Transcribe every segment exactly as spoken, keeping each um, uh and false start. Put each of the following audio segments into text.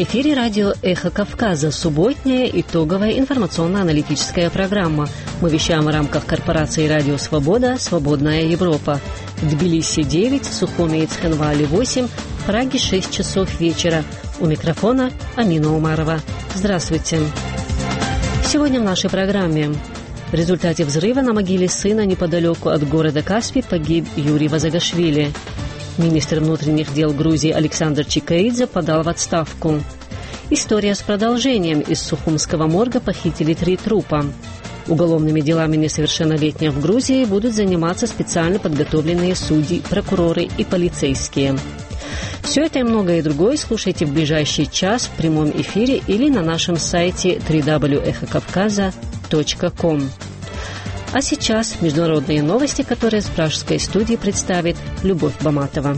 эфире радио «Эхо Кавказа», субботняя итоговая информационно-аналитическая программа. Мы вещаем в рамках корпорации «Радио Свобода. Свободная Европа». В Тбилиси девять, в Сухуме и Цхинвале восемь, в Праге шесть часов вечера. У микрофона Амина Умарова. Здравствуйте. Сегодня в нашей программе. В результате взрыва на могиле сына неподалеку от города Каспий погиб Юрий Вазагашвили. Министр внутренних дел Грузии Александр Чикаидзе подал в отставку. История с продолжением. Из Сухумского морга похитили три трупа. Уголовными делами несовершеннолетних в Грузии будут заниматься специально подготовленные судьи, прокуроры и полицейские. Все это и многое другое слушайте в ближайший час в прямом эфире или на нашем сайте дабл ю дабл ю дабл ю точка эхо кавказа точка ком. А сейчас международные новости, которые с пражской студии представит Любовь Баматова.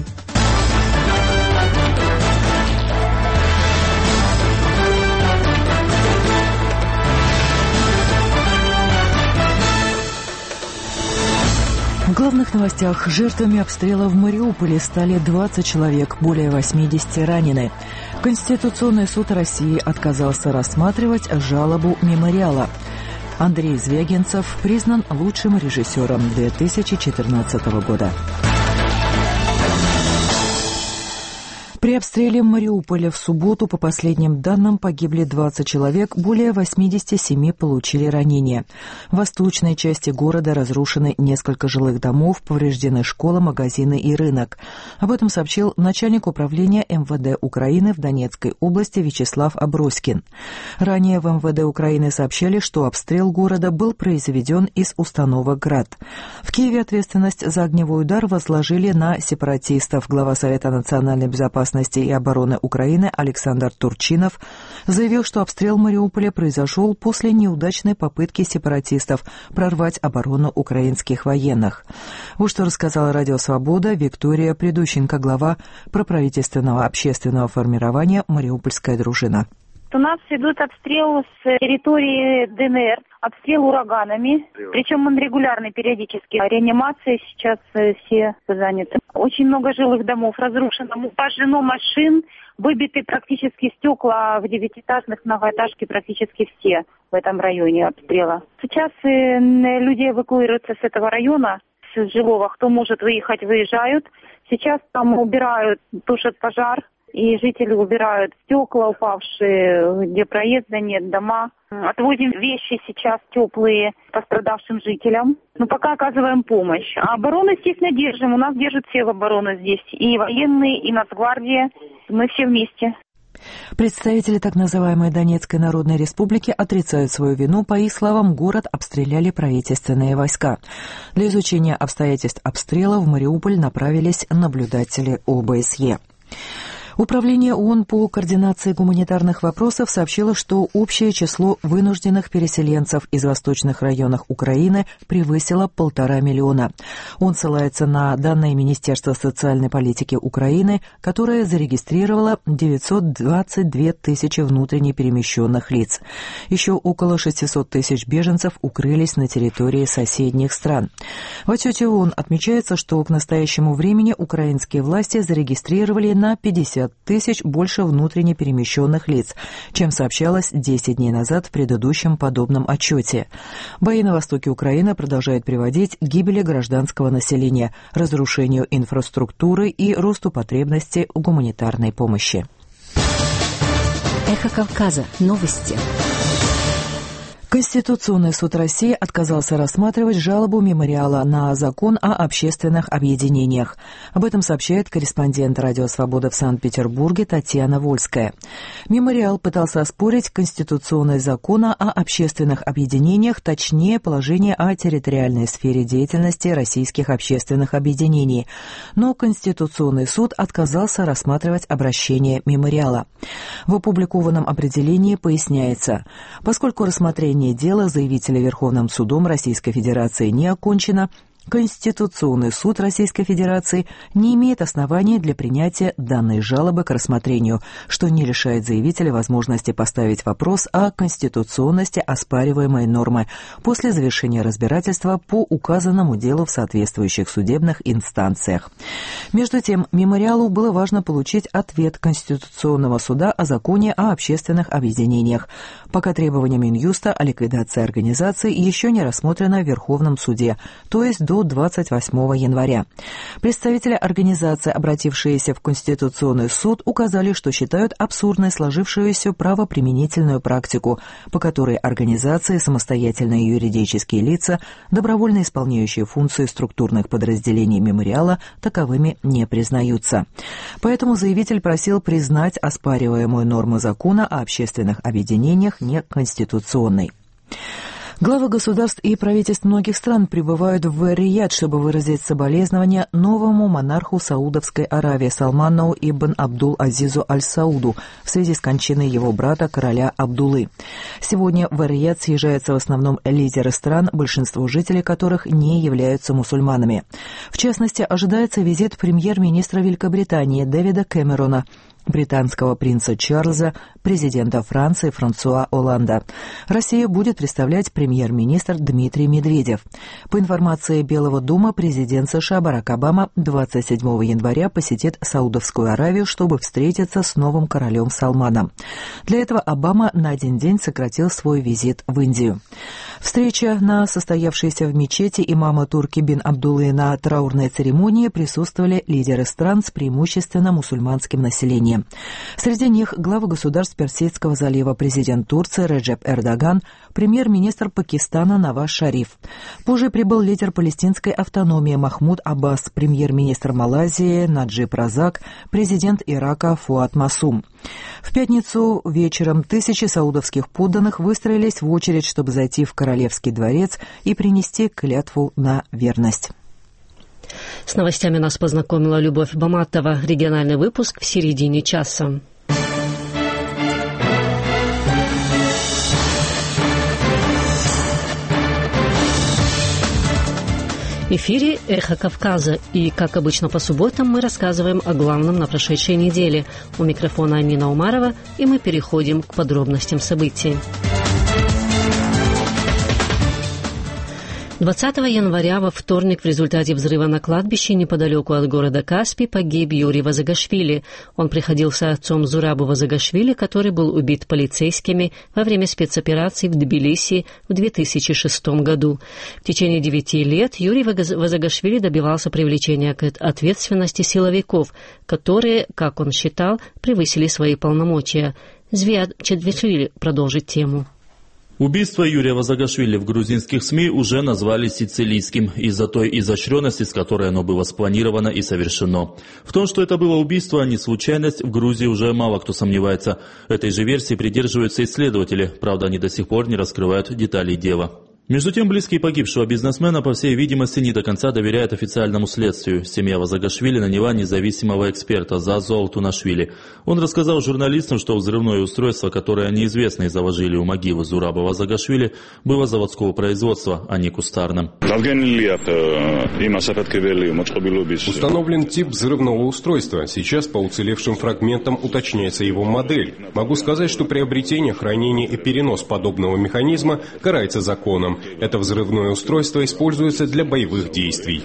В главных новостях: жертвами обстрела в Мариуполе стали двадцать человек, более восьмидесяти ранены. Конституционный суд России отказался рассматривать жалобу мемориала. Андрей Звягинцев признан лучшим режиссером две тысячи четырнадцатого года. При обстреле Мариуполя в субботу, по последним данным, погибли двадцать человек, более восьмидесяти семи получили ранения. В восточной части города разрушены несколько жилых домов, повреждены школа, магазины и рынок. Об этом сообщил начальник управления эм вэ дэ Украины в Донецкой области Вячеслав Аброськин. Ранее в эм вэ дэ Украины сообщали, что обстрел города был произведен из установок «Град». В Киеве ответственность за огневой удар возложили на сепаратистов. Глава Совета национальной безопасности и обороны Украины Александр Турчинов заявил, что обстрел Мариуполя произошел после неудачной попытки сепаратистов прорвать оборону украинских военных. Вот что рассказала Радио Свобода Виктория Придущенко, глава проправительственного общественного формирования «Мариупольская дружина». У нас идут обстрел с территории дэ эн эр, обстрел ураганами, причем он регулярный, периодически. Реанимация сейчас все заняты. Очень много жилых домов разрушено, пожжено машин, выбиты практически стекла в девятиэтажных многоэтажке, практически все в этом районе обстрела. Сейчас люди эвакуируются с этого района, с жилого, кто может выехать, выезжают. Сейчас там убирают, тушат пожар. И жители убирают стекла упавшие, где проезда нет, дома. Отвозим вещи сейчас теплые пострадавшим жителям. Но пока оказываем помощь. А оборону, естественно, держим. У нас держат все оборону здесь. И военные, и Нацгвардия. Мы все вместе. Представители так называемой Донецкой Народной Республики отрицают свою вину. По их словам, город обстреляли правительственные войска. Для изучения обстоятельств обстрела в Мариуполь направились наблюдатели о бэ эс е. Управление ООН по координации гуманитарных вопросов сообщило, что общее число вынужденных переселенцев из восточных районов Украины превысило полтора миллиона. Он ссылается на данные Министерства социальной политики Украины, которое зарегистрировало девятьсот двадцать две тысячи внутренне перемещенных лиц. Еще около шестисот тысяч беженцев укрылись на территории соседних стран. В отчете ООН отмечается, что к настоящему времени украинские власти зарегистрировали на пятьдесят тысяч больше внутренне перемещенных лиц, чем сообщалось десять дней назад в предыдущем подобном отчете. Бои на востоке Украины продолжают приводить к гибели гражданского населения, разрушению инфраструктуры и росту потребностей в гуманитарной помощи. Эхо Кавказа. Новости. Конституционный суд России отказался рассматривать жалобу мемориала на закон о общественных объединениях. Об этом сообщает корреспондент «Радио Свобода» в Санкт-Петербурге Татьяна Вольская. Мемориал пытался оспорить конституционный закон о общественных объединениях, точнее, положение о территориальной сфере деятельности российских общественных объединений. Но Конституционный суд отказался рассматривать обращение мемориала. В опубликованном определении поясняется, поскольку рассмотрение дела заявителя Верховным судом Российской Федерации не окончено, Конституционный суд Российской Федерации не имеет оснований для принятия данной жалобы к рассмотрению, что не лишает заявителя возможности поставить вопрос о конституционности оспариваемой нормы после завершения разбирательства по указанному делу в соответствующих судебных инстанциях. Между тем, мемориалу было важно получить ответ Конституционного суда о законе о общественных объединениях, пока требование Минюста о ликвидации организации еще не рассмотрено в Верховном суде, то есть до двадцать восьмого января. Представители организации, обратившиеся в Конституционный суд, указали, что считают абсурдной сложившуюся правоприменительную практику, по которой организации, самостоятельные юридические лица, добровольно исполняющие функции структурных подразделений мемориала, таковыми не признаются. Поэтому заявитель просил признать оспариваемую норму закона о общественных объединениях неконституционной. Главы государств и правительств многих стран прибывают в Эр-Рияд, чтобы выразить соболезнования новому монарху Саудовской Аравии Салману ибн Абдул-Азизу Аль-Сауду в связи с кончиной его брата, короля Абдуллы. Сегодня в Эр-Рияд съезжаются в основном лидеры стран, большинство жителей которых не являются мусульманами. В частности, ожидается визит премьер-министра Великобритании Дэвида Кэмерона, британского принца Чарльза, президента Франции Франсуа Олланда. Россия будет представлять премьер-министр Дмитрий Медведев. По информации Белого дома, президент США Барак Обама двадцать седьмого января посетит Саудовскую Аравию, чтобы встретиться с новым королем Салманом. Для этого Обама на один день сократил свой визит в Индию. Встреча на состоявшейся в мечети имама Турки бин Абдуллы на траурной церемонии присутствовали лидеры стран с преимущественно мусульманским населением. Среди них главы государств Персидского залива, президент Турции Реджеп Эрдоган, премьер-министр Пакистана Наваз Шариф. Позже прибыл лидер палестинской автономии Махмуд Аббас, премьер-министр Малайзии Наджиб Разак, президент Ирака Фуад Масум. В пятницу вечером тысячи саудовских подданных выстроились в очередь, чтобы зайти в Королевский дворец и принести клятву на верность. С новостями нас познакомила Любовь Баматова. Региональный выпуск в середине часа. В эфире «Эхо Кавказа», и, как обычно по субботам, мы рассказываем о главном на прошедшей неделе. У микрофона Амина Умарова, и мы переходим к подробностям событий. двадцатого января во вторник в результате взрыва на кладбище неподалеку от города Каспий погиб Юрий Вазагашвили. Он приходился отцом Зурабу Вазагашвили, который был убит полицейскими во время спецоперации в Тбилиси в две тысячи шестом году. В течение девяти лет Юрий Вазагашвили добивался привлечения к ответственности силовиков, которые, как он считал, превысили свои полномочия. Звиад Чедвишвили продолжит тему. Убийство Юрия Вазагашвили в грузинских СМИ уже назвали сицилийским из-за той изощренности, с которой оно было спланировано и совершено. В том, что это было убийство, а не случайность, в Грузии уже мало кто сомневается. Этой же версии придерживаются исследователи, правда, они до сих пор не раскрывают деталей дела. Между тем, близкие погибшего бизнесмена, по всей видимости, не до конца доверяют официальному следствию. Семья Вазагашвили наняла независимого эксперта Зазу Алтунашвили. Он рассказал журналистам, что взрывное устройство, которое неизвестные заложили у могилы Зураба Вазагашвили, было заводского производства, а не кустарным. Установлен тип взрывного устройства. Сейчас по уцелевшим фрагментам уточняется его модель. Могу сказать, что приобретение, хранение и перенос подобного механизма карается законом. Это взрывное устройство используется для боевых действий.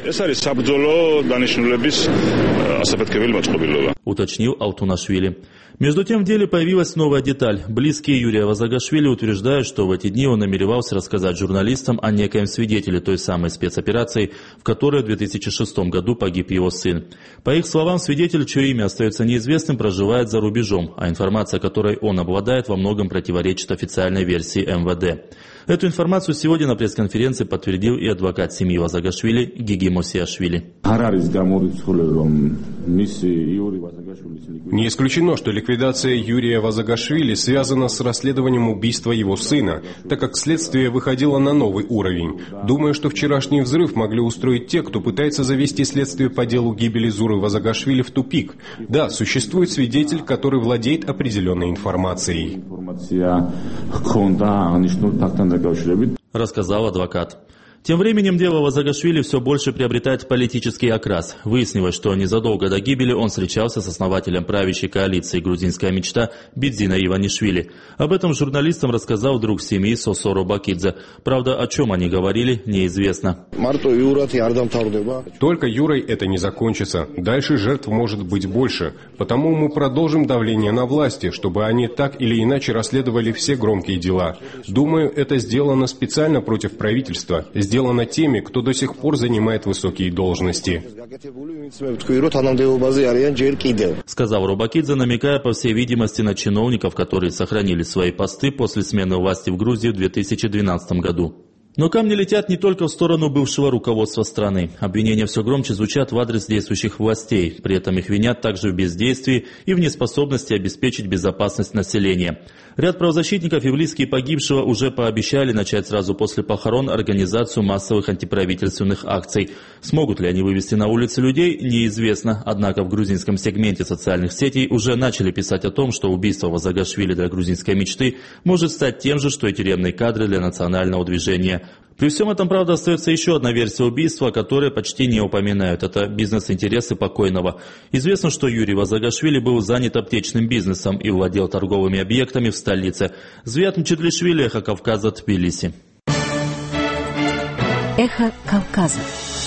Уточнил Алтунашвили. Между тем в деле появилась новая деталь. Близкие Юрия Вазагашвили утверждают, что в эти дни он намеревался рассказать журналистам о некоем свидетеле той самой спецоперации, в которой в две тысячи шестом году погиб его сын. По их словам, свидетель, чье имя остается неизвестным, проживает за рубежом, а информация, которой он обладает, во многом противоречит официальной версии эм вэ дэ. Эту информацию сегодня на пресс-конференции подтвердил и адвокат семьи Вазагашвили Гиги Мосиашвили. Не исключено, что ликвидация Юрия Вазагашвили связана с расследованием убийства его сына, так как следствие выходило на новый уровень. Думаю, что вчерашний взрыв могли устроить те, кто пытается завести следствие по делу гибели Зуры Вазагашвили в тупик. Да, существует свидетель, который владеет определенной информацией. Рассказал адвокат. Тем временем дело Вазагашвили все больше приобретает политический окрас. Выяснилось, что незадолго до гибели он встречался с основателем правящей коалиции «Грузинская мечта» Бидзина Иванишвили. Об этом журналистам рассказал друг семьи Сосо Робакидзе. Правда, о чем они говорили, неизвестно. Только Юрой это не закончится. Дальше жертв может быть больше. Потому мы продолжим давление на власти, чтобы они так или иначе расследовали все громкие дела. Думаю, это сделано специально против правительства. Сделано теми, кто до сих пор занимает высокие должности. Сказал Робакидзе, намекая, по всей видимости, на чиновников, которые сохранили свои посты после смены власти в Грузии в две тысячи двенадцатом году. Но камни летят не только в сторону бывшего руководства страны. Обвинения все громче звучат в адрес действующих властей. При этом их винят также в бездействии и в неспособности обеспечить безопасность населения. Ряд правозащитников и близкие погибшего уже пообещали начать сразу после похорон организацию массовых антиправительственных акций. Смогут ли они вывести на улицы людей, неизвестно. Однако в грузинском сегменте социальных сетей уже начали писать о том, что убийство Вазагашвили для грузинской мечты может стать тем же, что и тюремные кадры для национального движения. При всем этом, правда, остается еще одна версия убийства, которую почти не упоминают. Это бизнес-интересы покойного. Известно, что Юрий Вазагашвили был занят аптечным бизнесом и владел торговыми объектами в столице. Звят Мчедлишвили, Эхо Кавказа, Тбилиси. Эхо Кавказа.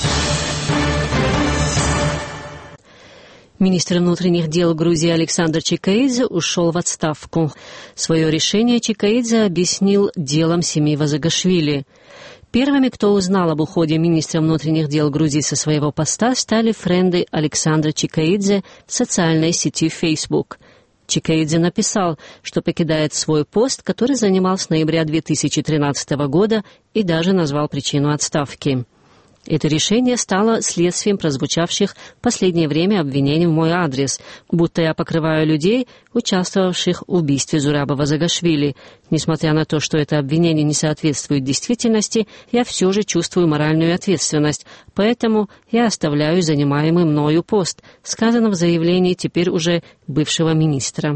Министр внутренних дел Грузии Александр Чикаидзе ушел в отставку. Свое решение Чикаидзе объяснил делом семьи Вазагашвили. Первыми, кто узнал об уходе министра внутренних дел Грузии со своего поста, стали френды Александра Чикаидзе в социальной сети Facebook. Чикаидзе написал, что покидает свой пост, который занимал с ноября две тысячи тринадцатого года, и даже назвал причину отставки. Это решение стало следствием прозвучавших в последнее время обвинений в мой адрес, будто я покрываю людей, участвовавших в убийстве Зураба Вазагашвили. Несмотря на то, что это обвинение не соответствует действительности, я все же чувствую моральную ответственность, поэтому я оставляю занимаемый мною пост, сказано в заявлении теперь уже бывшего министра.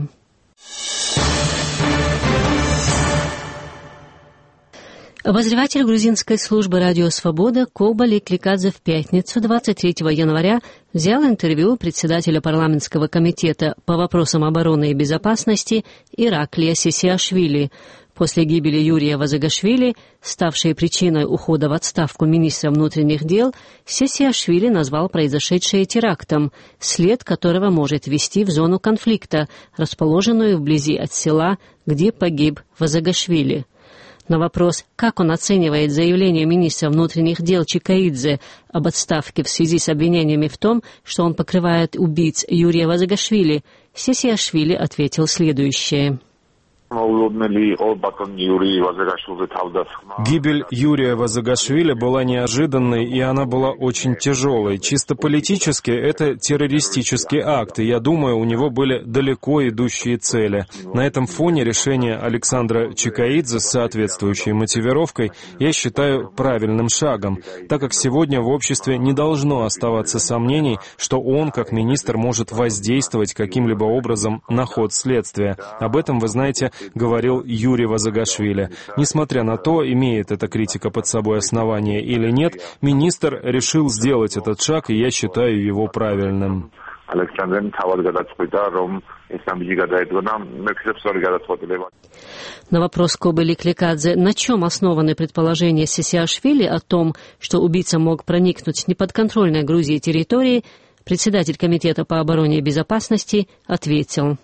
Обозреватель грузинской службы «Радио Свобода» Коба Ликликадзе в пятницу, двадцать третьего января, взял интервью председателя парламентского комитета по вопросам обороны и безопасности Ираклия Сесиашвили. После гибели Юрия Вазагашвили, ставшей причиной ухода в отставку министра внутренних дел, Сесиашвили назвал произошедшее терактом, след которого может вести в зону конфликта, расположенную вблизи от села, где погиб Вазагашвили. На вопрос, как он оценивает заявление министра внутренних дел Чикаидзе об отставке в связи с обвинениями в том, что он покрывает убийц Юрия Вазагашвили, Сесиашвили ответил следующее. Гибель Юрия Вазагашвили была неожиданной, и она была очень тяжелой. Чисто политически это террористический акт, и я думаю, у него были далеко идущие цели. На этом фоне решение Александра Чикаидзе с соответствующей мотивировкой я считаю правильным шагом, так как сегодня в обществе не должно оставаться сомнений, что он, как министр, может воздействовать каким-либо образом на ход следствия. Об этом, вы знаете, говорил Юрий Вазагашвили. Несмотря на то, имеет эта критика под собой основание или нет, министр решил сделать этот шаг, и я считаю его правильным. На вопрос Кобы Ликликадзе, на чем основаны предположения Сесиашвили о том, что убийца мог проникнуть с неподконтрольной Грузии территории, председатель комитета по обороне и безопасности ответил.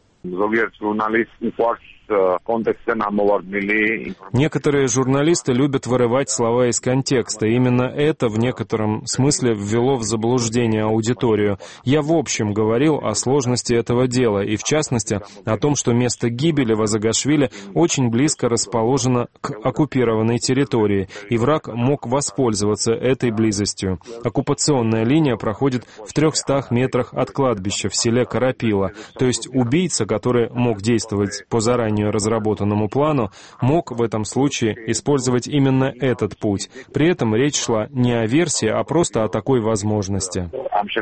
Некоторые журналисты любят вырывать слова из контекста. Именно это в некотором смысле ввело в заблуждение аудиторию. Я в общем говорил о сложности этого дела, и в частности о том, что место гибели Вазагашвили очень близко расположено к оккупированной территории, и враг мог воспользоваться этой близостью. Оккупационная линия проходит в трехстах метрах от кладбища в селе Карапила, то есть убийца, который мог действовать по заранее разработанному плану, мог в этом случае использовать именно этот путь. При этом речь шла не о версии, а просто о такой возможности.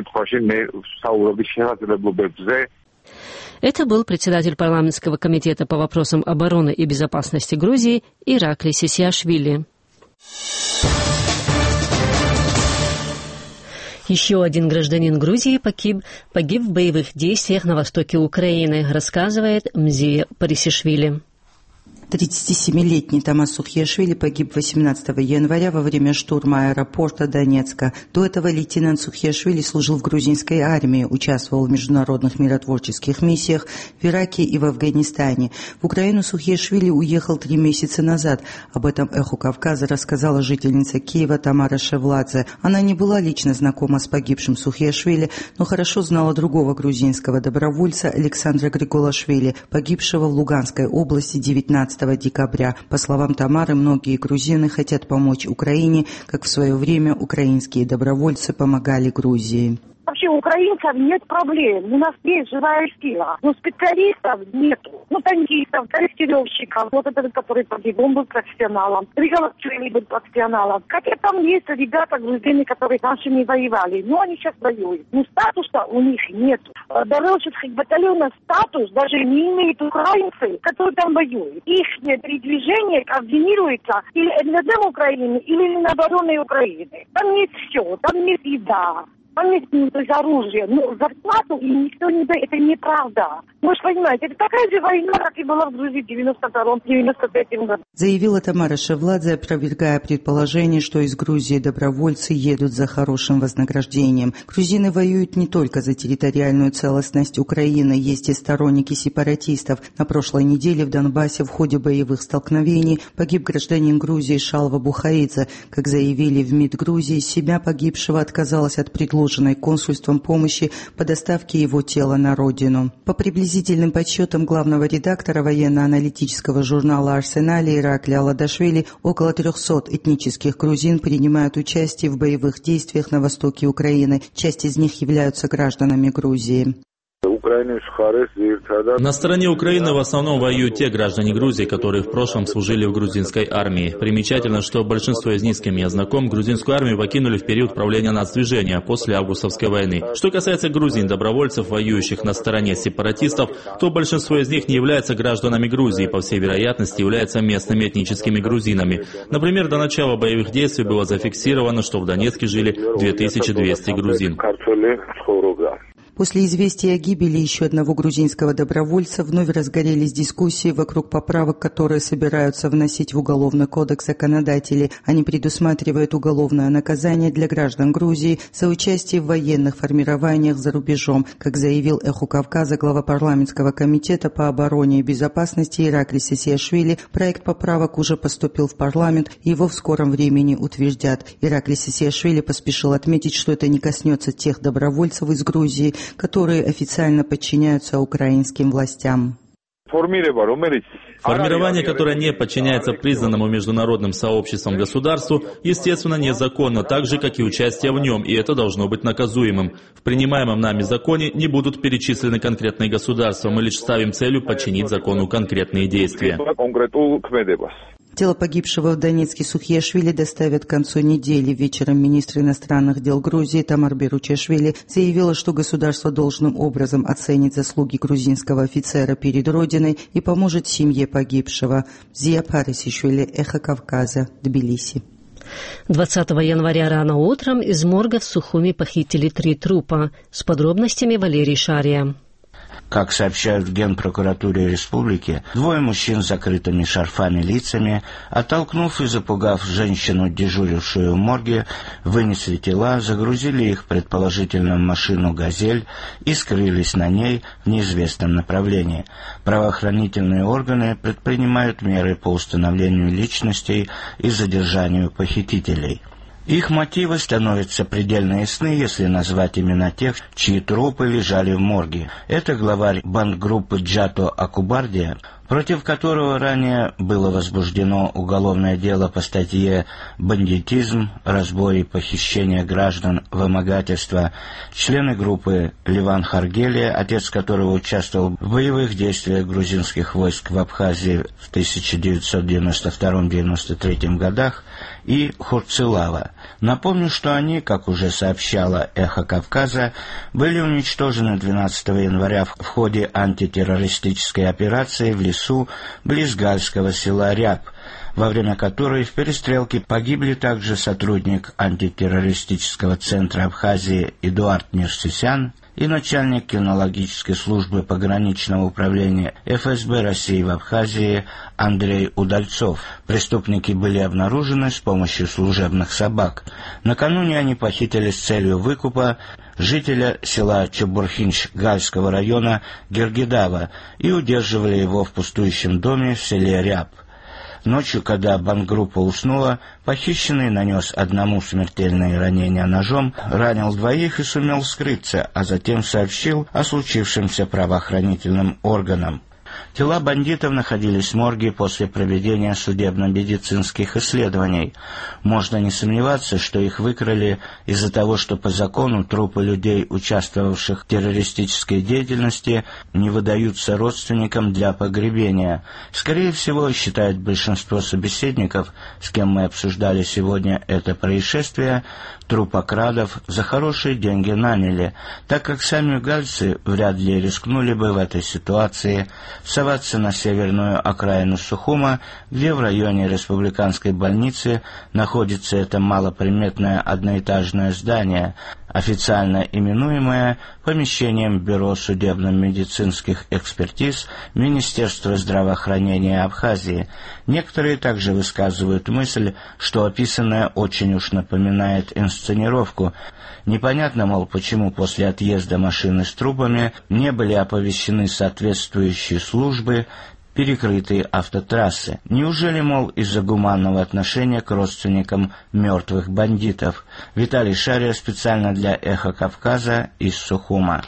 Это был председатель парламентского комитета по вопросам обороны и безопасности Грузии Ираклий Сесиашвили. Еще один гражданин Грузии погиб, погиб в боевых действиях на востоке Украины, рассказывает Мзия Парисишвили. тридцатисемилетний Тамас Сухиашвили погиб восемнадцатого января во время штурма аэропорта Донецка. До этого лейтенант Сухиашвили служил в грузинской армии, участвовал в международных миротворческих миссиях в Ираке и в Афганистане. В Украину Сухиашвили уехал три месяца назад. Об этом «Эху Кавказа» рассказала жительница Киева Тамара Шевладзе. Она не была лично знакома с погибшим Сухиашвили, но хорошо знала другого грузинского добровольца Александра Григулашвили, погибшего в Луганской области девятнадцатого декабря. По словам Тамары, многие грузины хотят помочь Украине, как в свое время украинские добровольцы помогали Грузии. Вообще у украинцев нет проблем. У нас есть живая сила. Но специалистов нету. Ну, танкистов, корректировщиков. Вот этот, который погиб, он был профессионалом. Григулашвили был профессионалом. Хотя там есть ребята грузины, которые раньше не воевали. Но они сейчас воюют. Но статуса у них нет. Добровольческих батальонов статус даже не имеют украинцы, которые там воюют. Их передвижение координируется или эн вэ дэ Украины, или Минобороны Украины. Там есть все. Там есть еда. Там есть, ну, то есть оружие, но зарплату им никто не дает, это неправда. Вы же понимаете, это такая же война, как и была в Грузии в девяносто втором — девяносто третьем году. Заявила Тамара Шевладзе, опровергая предположение, что из Грузии добровольцы едут за хорошим вознаграждением. Грузины воюют не только за территориальную целостность Украины, есть и сторонники сепаратистов. На прошлой неделе в Донбассе в ходе боевых столкновений погиб гражданин Грузии Шалва Бухаидзе. Как заявили в МИД Грузии, семья погибшего отказалась от предложения консульством помощи по доставке его тела на родину. По приблизительным подсчетам главного редактора военно-аналитического журнала «Арсенале» Иракля Аладашвили, около трехсот этнических грузин принимают участие в боевых действиях на востоке Украины. Часть из них являются гражданами Грузии. На стороне Украины в основном воюют те граждане Грузии, которые в прошлом служили в грузинской армии. Примечательно, что большинство из них, с кем я знаком, грузинскую армию покинули в период правления нацдвижения после августовской войны. Что касается грузин-добровольцев, воюющих на стороне сепаратистов, то большинство из них не являются гражданами Грузии, по всей вероятности являются местными этническими грузинами. Например, до начала боевых действий было зафиксировано, что в Донецке жили две тысячи двести грузин. После известия о гибели еще одного грузинского добровольца вновь разгорелись дискуссии вокруг поправок, которые собираются вносить в Уголовный кодекс законодатели. Они предусматривают уголовное наказание для граждан Грузии за участие в военных формированиях за рубежом. Как заявил «Эху Кавказа» глава парламентского комитета по обороне и безопасности Ираклий Сисиашвили, проект поправок уже поступил в парламент, и его в скором времени утвердят. Ираклий Сисиашвили поспешил отметить, что это не коснется тех добровольцев из Грузии, которые официально подчиняются украинским властям. Формирование, которое не подчиняется признанному международным сообществом государству, естественно, незаконно, так же, как и участие в нем, и это должно быть наказуемым. В принимаемом нами законе не будут перечислены конкретные государства, мы лишь ставим целью подчинить закону конкретные действия. Тело погибшего в Донецке Сухиашвили доставят к концу недели. Вечером министр иностранных дел Грузии Тамар Беручашвили заявила, что государство должным образом оценит заслуги грузинского офицера перед Родиной и поможет семье погибшего. Мзия Парисишвили, «Эхо Кавказа», Тбилиси. двадцатого января рано утром из морга в Сухуми похитили три трупа. С подробностями Валерий Шария. Как сообщают в Генпрокуратуре республики, двое мужчин с закрытыми шарфами лицами, оттолкнув и запугав женщину, дежурившую в морге, вынесли тела, загрузили их предположительно в машину «Газель» и скрылись на ней в неизвестном направлении. Правоохранительные органы предпринимают меры по установлению личностей и задержанию похитителей. Их мотивы становятся предельно ясны, если назвать имена тех, чьи трупы лежали в морге. Это главарь бандгруппы Джато Акубардия, против которого ранее было возбуждено уголовное дело по статье «Бандитизм, разбой и похищение граждан, вымогательство», члены группы Ливан Харгелия, отец которого участвовал в боевых действиях грузинских войск в Абхазии в тысяча девятьсот девяносто втором — девяносто третьем годах, и Хурцилава. Напомню, что они, как уже сообщала «Эхо Кавказа», были уничтожены двенадцатого января в ходе антитеррористической операции в лесу близ гальского села Ряб. во время которой в перестрелке погибли также сотрудник антитеррористического центра Абхазии Эдуард Нерсисян и начальник кинологической службы пограничного управления эф эс бэ России в Абхазии Андрей Удальцов. Преступники были обнаружены с помощью служебных собак. Накануне они похитили с целью выкупа жителя села Чебурхинч Гальского района Гергидава и удерживали его в пустующем доме в селе Ряб. Ночью, когда бандгруппа уснула, похищенный нанес одному смертельные ранения ножом, ранил двоих и сумел скрыться, а затем сообщил о случившемся правоохранительным органам. Тела бандитов находились в морге после проведения судебно-медицинских исследований. Можно не сомневаться, что их выкрали из-за того, что по закону трупы людей, участвовавших в террористической деятельности, не выдаются родственникам для погребения. Скорее всего, считает большинство собеседников, с кем мы обсуждали сегодня это происшествие, трупокрадов за хорошие деньги наняли, так как сами гальцы вряд ли рискнули бы в этой ситуации соваться на северную окраину Сухума, где в районе республиканской больницы находится это малоприметное одноэтажное здание, официально именуемое помещением Бюро судебно-медицинских экспертиз Министерства здравоохранения Абхазии. Некоторые также высказывают мысль, что описанное очень уж напоминает инсценировку. Непонятно, мол, почему после отъезда машины с трупами не были оповещены соответствующие службы, перекрытые автотрассы. Неужели, мол, из-за гуманного отношения к родственникам мертвых бандитов? Виталий Шария специально для «Эхо Кавказа» из Сухума.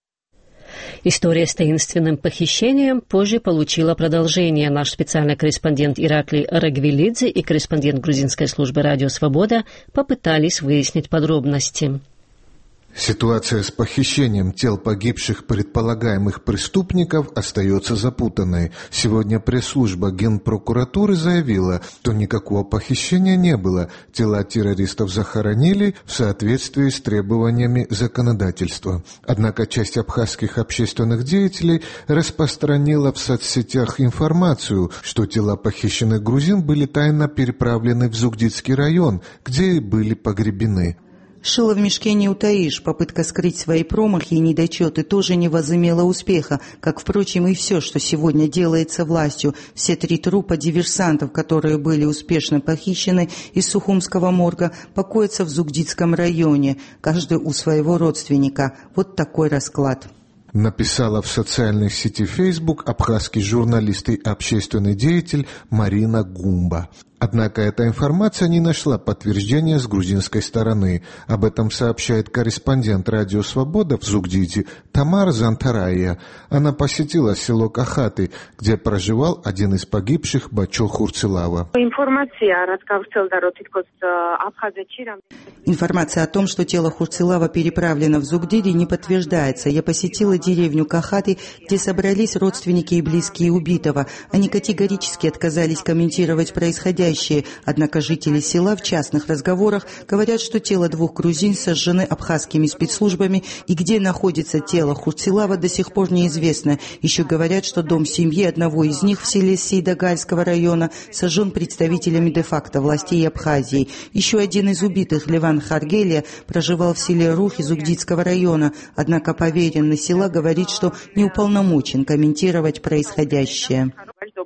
История с таинственным похищением позже получила продолжение. Наш специальный корреспондент Ираклий Рагвилидзе и корреспондент грузинской службы «Радио Свобода» попытались выяснить подробности. Ситуация с похищением тел погибших предполагаемых преступников остается запутанной. Сегодня пресс-служба Генпрокуратуры заявила, что никакого похищения не было. Тела террористов захоронили в соответствии с требованиями законодательства. Однако часть абхазских общественных деятелей распространила в соцсетях информацию, что тела похищенных грузин были тайно переправлены в Зугдидский район, где и были погребены. Шило в мешке не утаишь. Попытка скрыть свои промахи и недочеты тоже не возымела успеха, как, впрочем, и все, что сегодня делается властью. Все три трупа диверсантов, которые были успешно похищены из Сухумского морга, покоятся в Зугдидском районе, каждый у своего родственника. Вот такой расклад. Написала в социальной сети Facebook абхазский журналист и общественный деятель Марина Гумба. Однако эта информация не нашла подтверждения с грузинской стороны. Об этом сообщает корреспондент «Радио Свобода» в Зугдиде Тамара Зантарая. Она посетила село Кахаты, где проживал один из погибших Бачо Хурцилава. Информация о том, что тело Хурцилава переправлено в Зугдиде, не подтверждается. Я посетила деревню Кахаты, где собрались родственники и близкие убитого. Они категорически отказались комментировать происходящее. Однако жители села в частных разговорах говорят, что тело двух грузин сожжены абхазскими спецслужбами, и где находится тело Хурцилава, до сих пор неизвестно. Еще говорят, что дом семьи одного из них в селе Сейдагальского района сожжен представителями де-факто властей Абхазии. Еще один из убитых, Леван Харгелия, проживал в селе Рух из Зугдидского района, однако поверенный села говорит, что не уполномочен комментировать происходящее.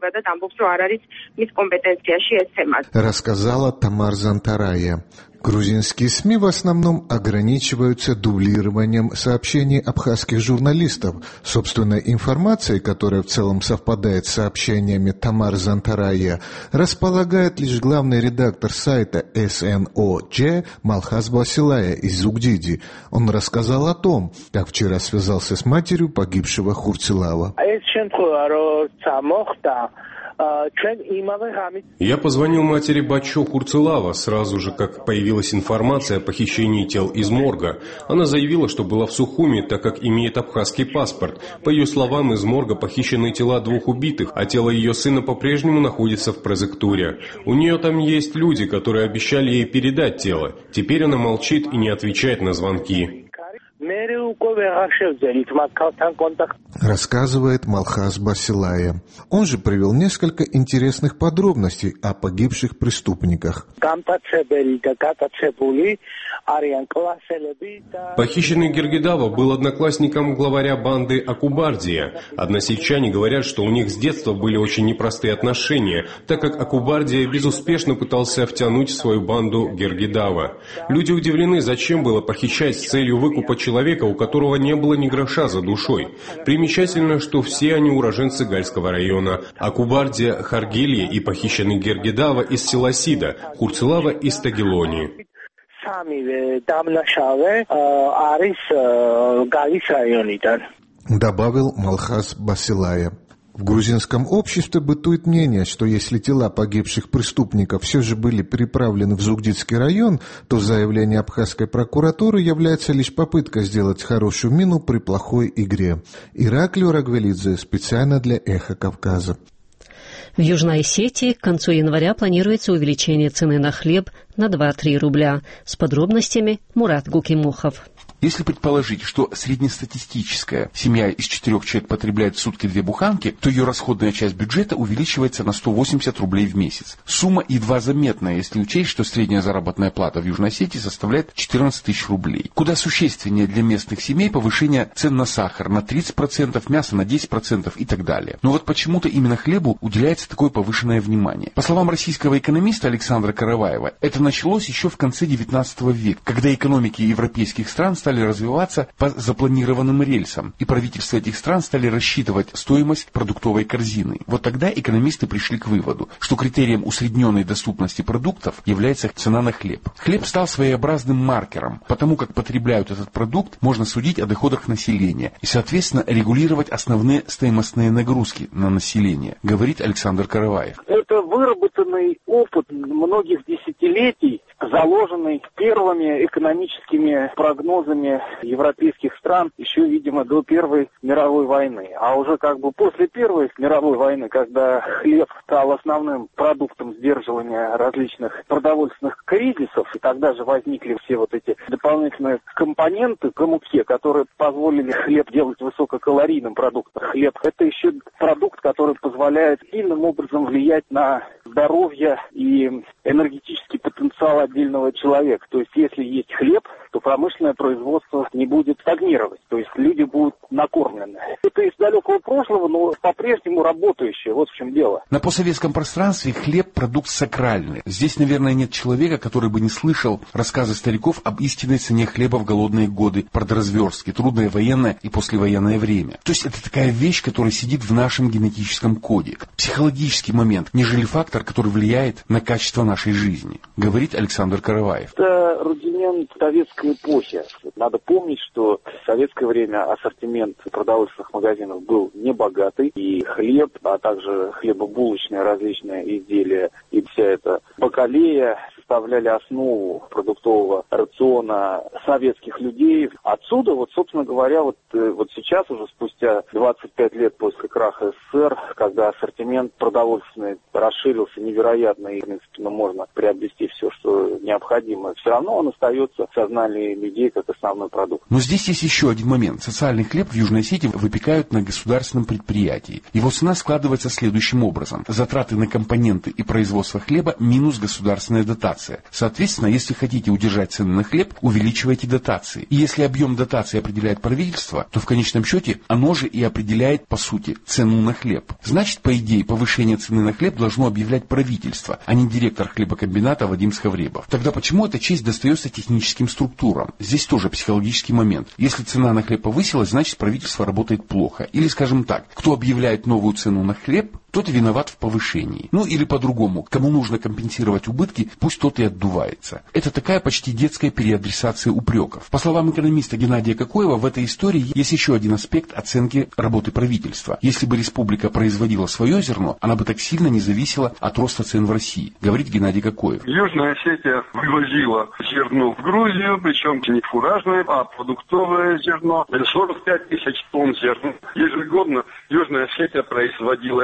Рассказала Тамар Зантарая. Грузинские СМИ в основном ограничиваются дублированием сообщений абхазских журналистов. Собственной информацией, которая в целом совпадает с сообщениями Тамар Зантарая, располагает лишь главный редактор сайта эс эн о джи Малхаз Басилая из Зугдиди. Он рассказал о том, как вчера связался с матерью погибшего Хурцилава. Я позвонил матери Бачо Хурцилава сразу же, как появилась информация о похищении тел из морга. Она заявила, что была в Сухуме, так как имеет абхазский паспорт. По ее словам, из морга похищены тела двух убитых, а тело ее сына по-прежнему находится в прозектуре. У нее там есть люди, которые обещали ей передать тело. Теперь она молчит и не отвечает на звонки. Рассказывает Малхаз Басилая. Он же привел несколько интересных подробностей о погибших преступниках. Похищенный Гергидава был одноклассником главаря банды Акубардия. Односельчане говорят, что у них с детства были очень непростые отношения, так как Акубардия безуспешно пытался втянуть в свою банду Гергидава. Люди удивлены, зачем было похищать с целью выкупа человека, у которого не было ни гроша за душой. Примечательно, что все они уроженцы Гальского района. Акубардия Харгелья и похищенный Гергидава из села Сида, Хурцелава из Тагилони. Добавил Малхаз Басилая. В грузинском обществе бытует мнение, что если тела погибших преступников все же были переправлены в Зугдидский район, то заявление абхазской прокуратуры является лишь попыткой сделать хорошую мину при плохой игре. Ираклио Рагвелидзе специально для «Эхо Кавказа». В Южной Осетии к концу января планируется увеличение цены на хлеб на два-три рубля. С подробностями Мурат Гукимухов. Если предположить, что среднестатистическая семья из четырех человек потребляет в сутки две буханки, то ее расходная часть бюджета увеличивается на сто восемьдесят рублей в месяц. Сумма едва заметная, если учесть, что средняя заработная плата в Южной Осетии составляет четырнадцать тысяч рублей. Куда существеннее для местных семей повышение цен на сахар на тридцать процентов, мясо на десять процентов и так далее. Но вот почему-то именно хлебу уделяется такое повышенное внимание. По словам российского экономиста Александра Караваева, это началось еще в конце девятнадцатого века, когда экономики европейских стран стали развиваться по запланированным рельсам, и правительства этих стран стали рассчитывать стоимость продуктовой корзины. Вот тогда экономисты пришли к выводу, что критерием усредненной доступности продуктов является цена на хлеб. Хлеб стал своеобразным маркером. Потому как потребляют этот продукт, можно судить о доходах населения и, соответственно, регулировать основные стоимостные нагрузки на население, говорит Александр Караваев. Это выработанный опыт многих десятилетий, заложенный первыми экономическими прогнозами европейских стран еще, видимо, до Первой мировой войны. А уже как бы после Первой мировой войны, когда хлеб стал основным продуктом сдерживания различных продовольственных кризисов, и тогда же возникли все вот эти дополнительные компоненты к муке, которые позволили хлеб делать высококалорийным продуктом. Хлеб – это еще продукт, который позволяет сильным образом влиять на здоровье и энергетический потенциал отдельного человека. То есть, если есть хлеб, то промышленное производство не будет стагнировать. То есть, люди будут накормлены. Это из далекого прошлого, но по-прежнему работающее. Вот в чем дело. На постсоветском пространстве хлеб – продукт сакральный. Здесь, наверное, нет человека, который бы не слышал рассказы стариков об истинной цене хлеба в голодные годы, продразверстки, трудное военное и послевоенное время. То есть, это такая вещь, которая сидит в нашем генетическом коде. Психологический момент, нежели фактор, который влияет на качество нашей жизни, говорит Александр Караваев. Это рудимент советской эпохи. Надо помнить, что в советское время ассортимент продовольственных магазинов был небогатый, и хлеб, а также хлебобулочные различные изделия, и вся эта бакалея составляли основу продуктового рациона советских людей. Отсюда, вот, собственно говоря, вот, вот сейчас, уже спустя двадцать пять лет после краха СССР, когда ассортимент продовольственный расширился невероятно, и, в принципе, можно приобрести все, что необходимо, все равно он остается в сознании людей как основной продукт. Но здесь есть еще один момент. Социальный хлеб в Южной Осетии выпекают на государственном предприятии. Его цена складывается следующим образом. Затраты на компоненты и производство хлеба минус государственная дотация. Соответственно, если хотите удержать цены на хлеб, увеличивайте дотации. И если объем дотации определяет правительство, то в конечном счете оно же и определяет, по сути, цену на хлеб. Значит, по идее, повышение цены на хлеб должно объявлять правительство, а не директор хлебокомбината Вадим Схавребов. Тогда почему эта честь достается техническим структурам? Здесь тоже психологический момент. Если цена на хлеб повысилась, значит, правительство работает плохо. Или, скажем так, кто объявляет новую цену на хлеб, тот виноват в повышении. Ну или по-другому, кому нужно компенсировать убытки, пусть тот и отдувается. Это такая почти детская переадресация упреков. По словам экономиста Геннадия Кокоева, в этой истории есть еще один аспект оценки работы правительства. Если бы республика производила свое зерно, она бы так сильно не зависела от роста цен в России, говорит Геннадий Кокоев. Южная Осетия вывозила зерно в Грузию, причем не фуражное, а продуктовое зерно. сорок пять тысяч тонн зерна ежегодно Южная Осетия производила. Это больше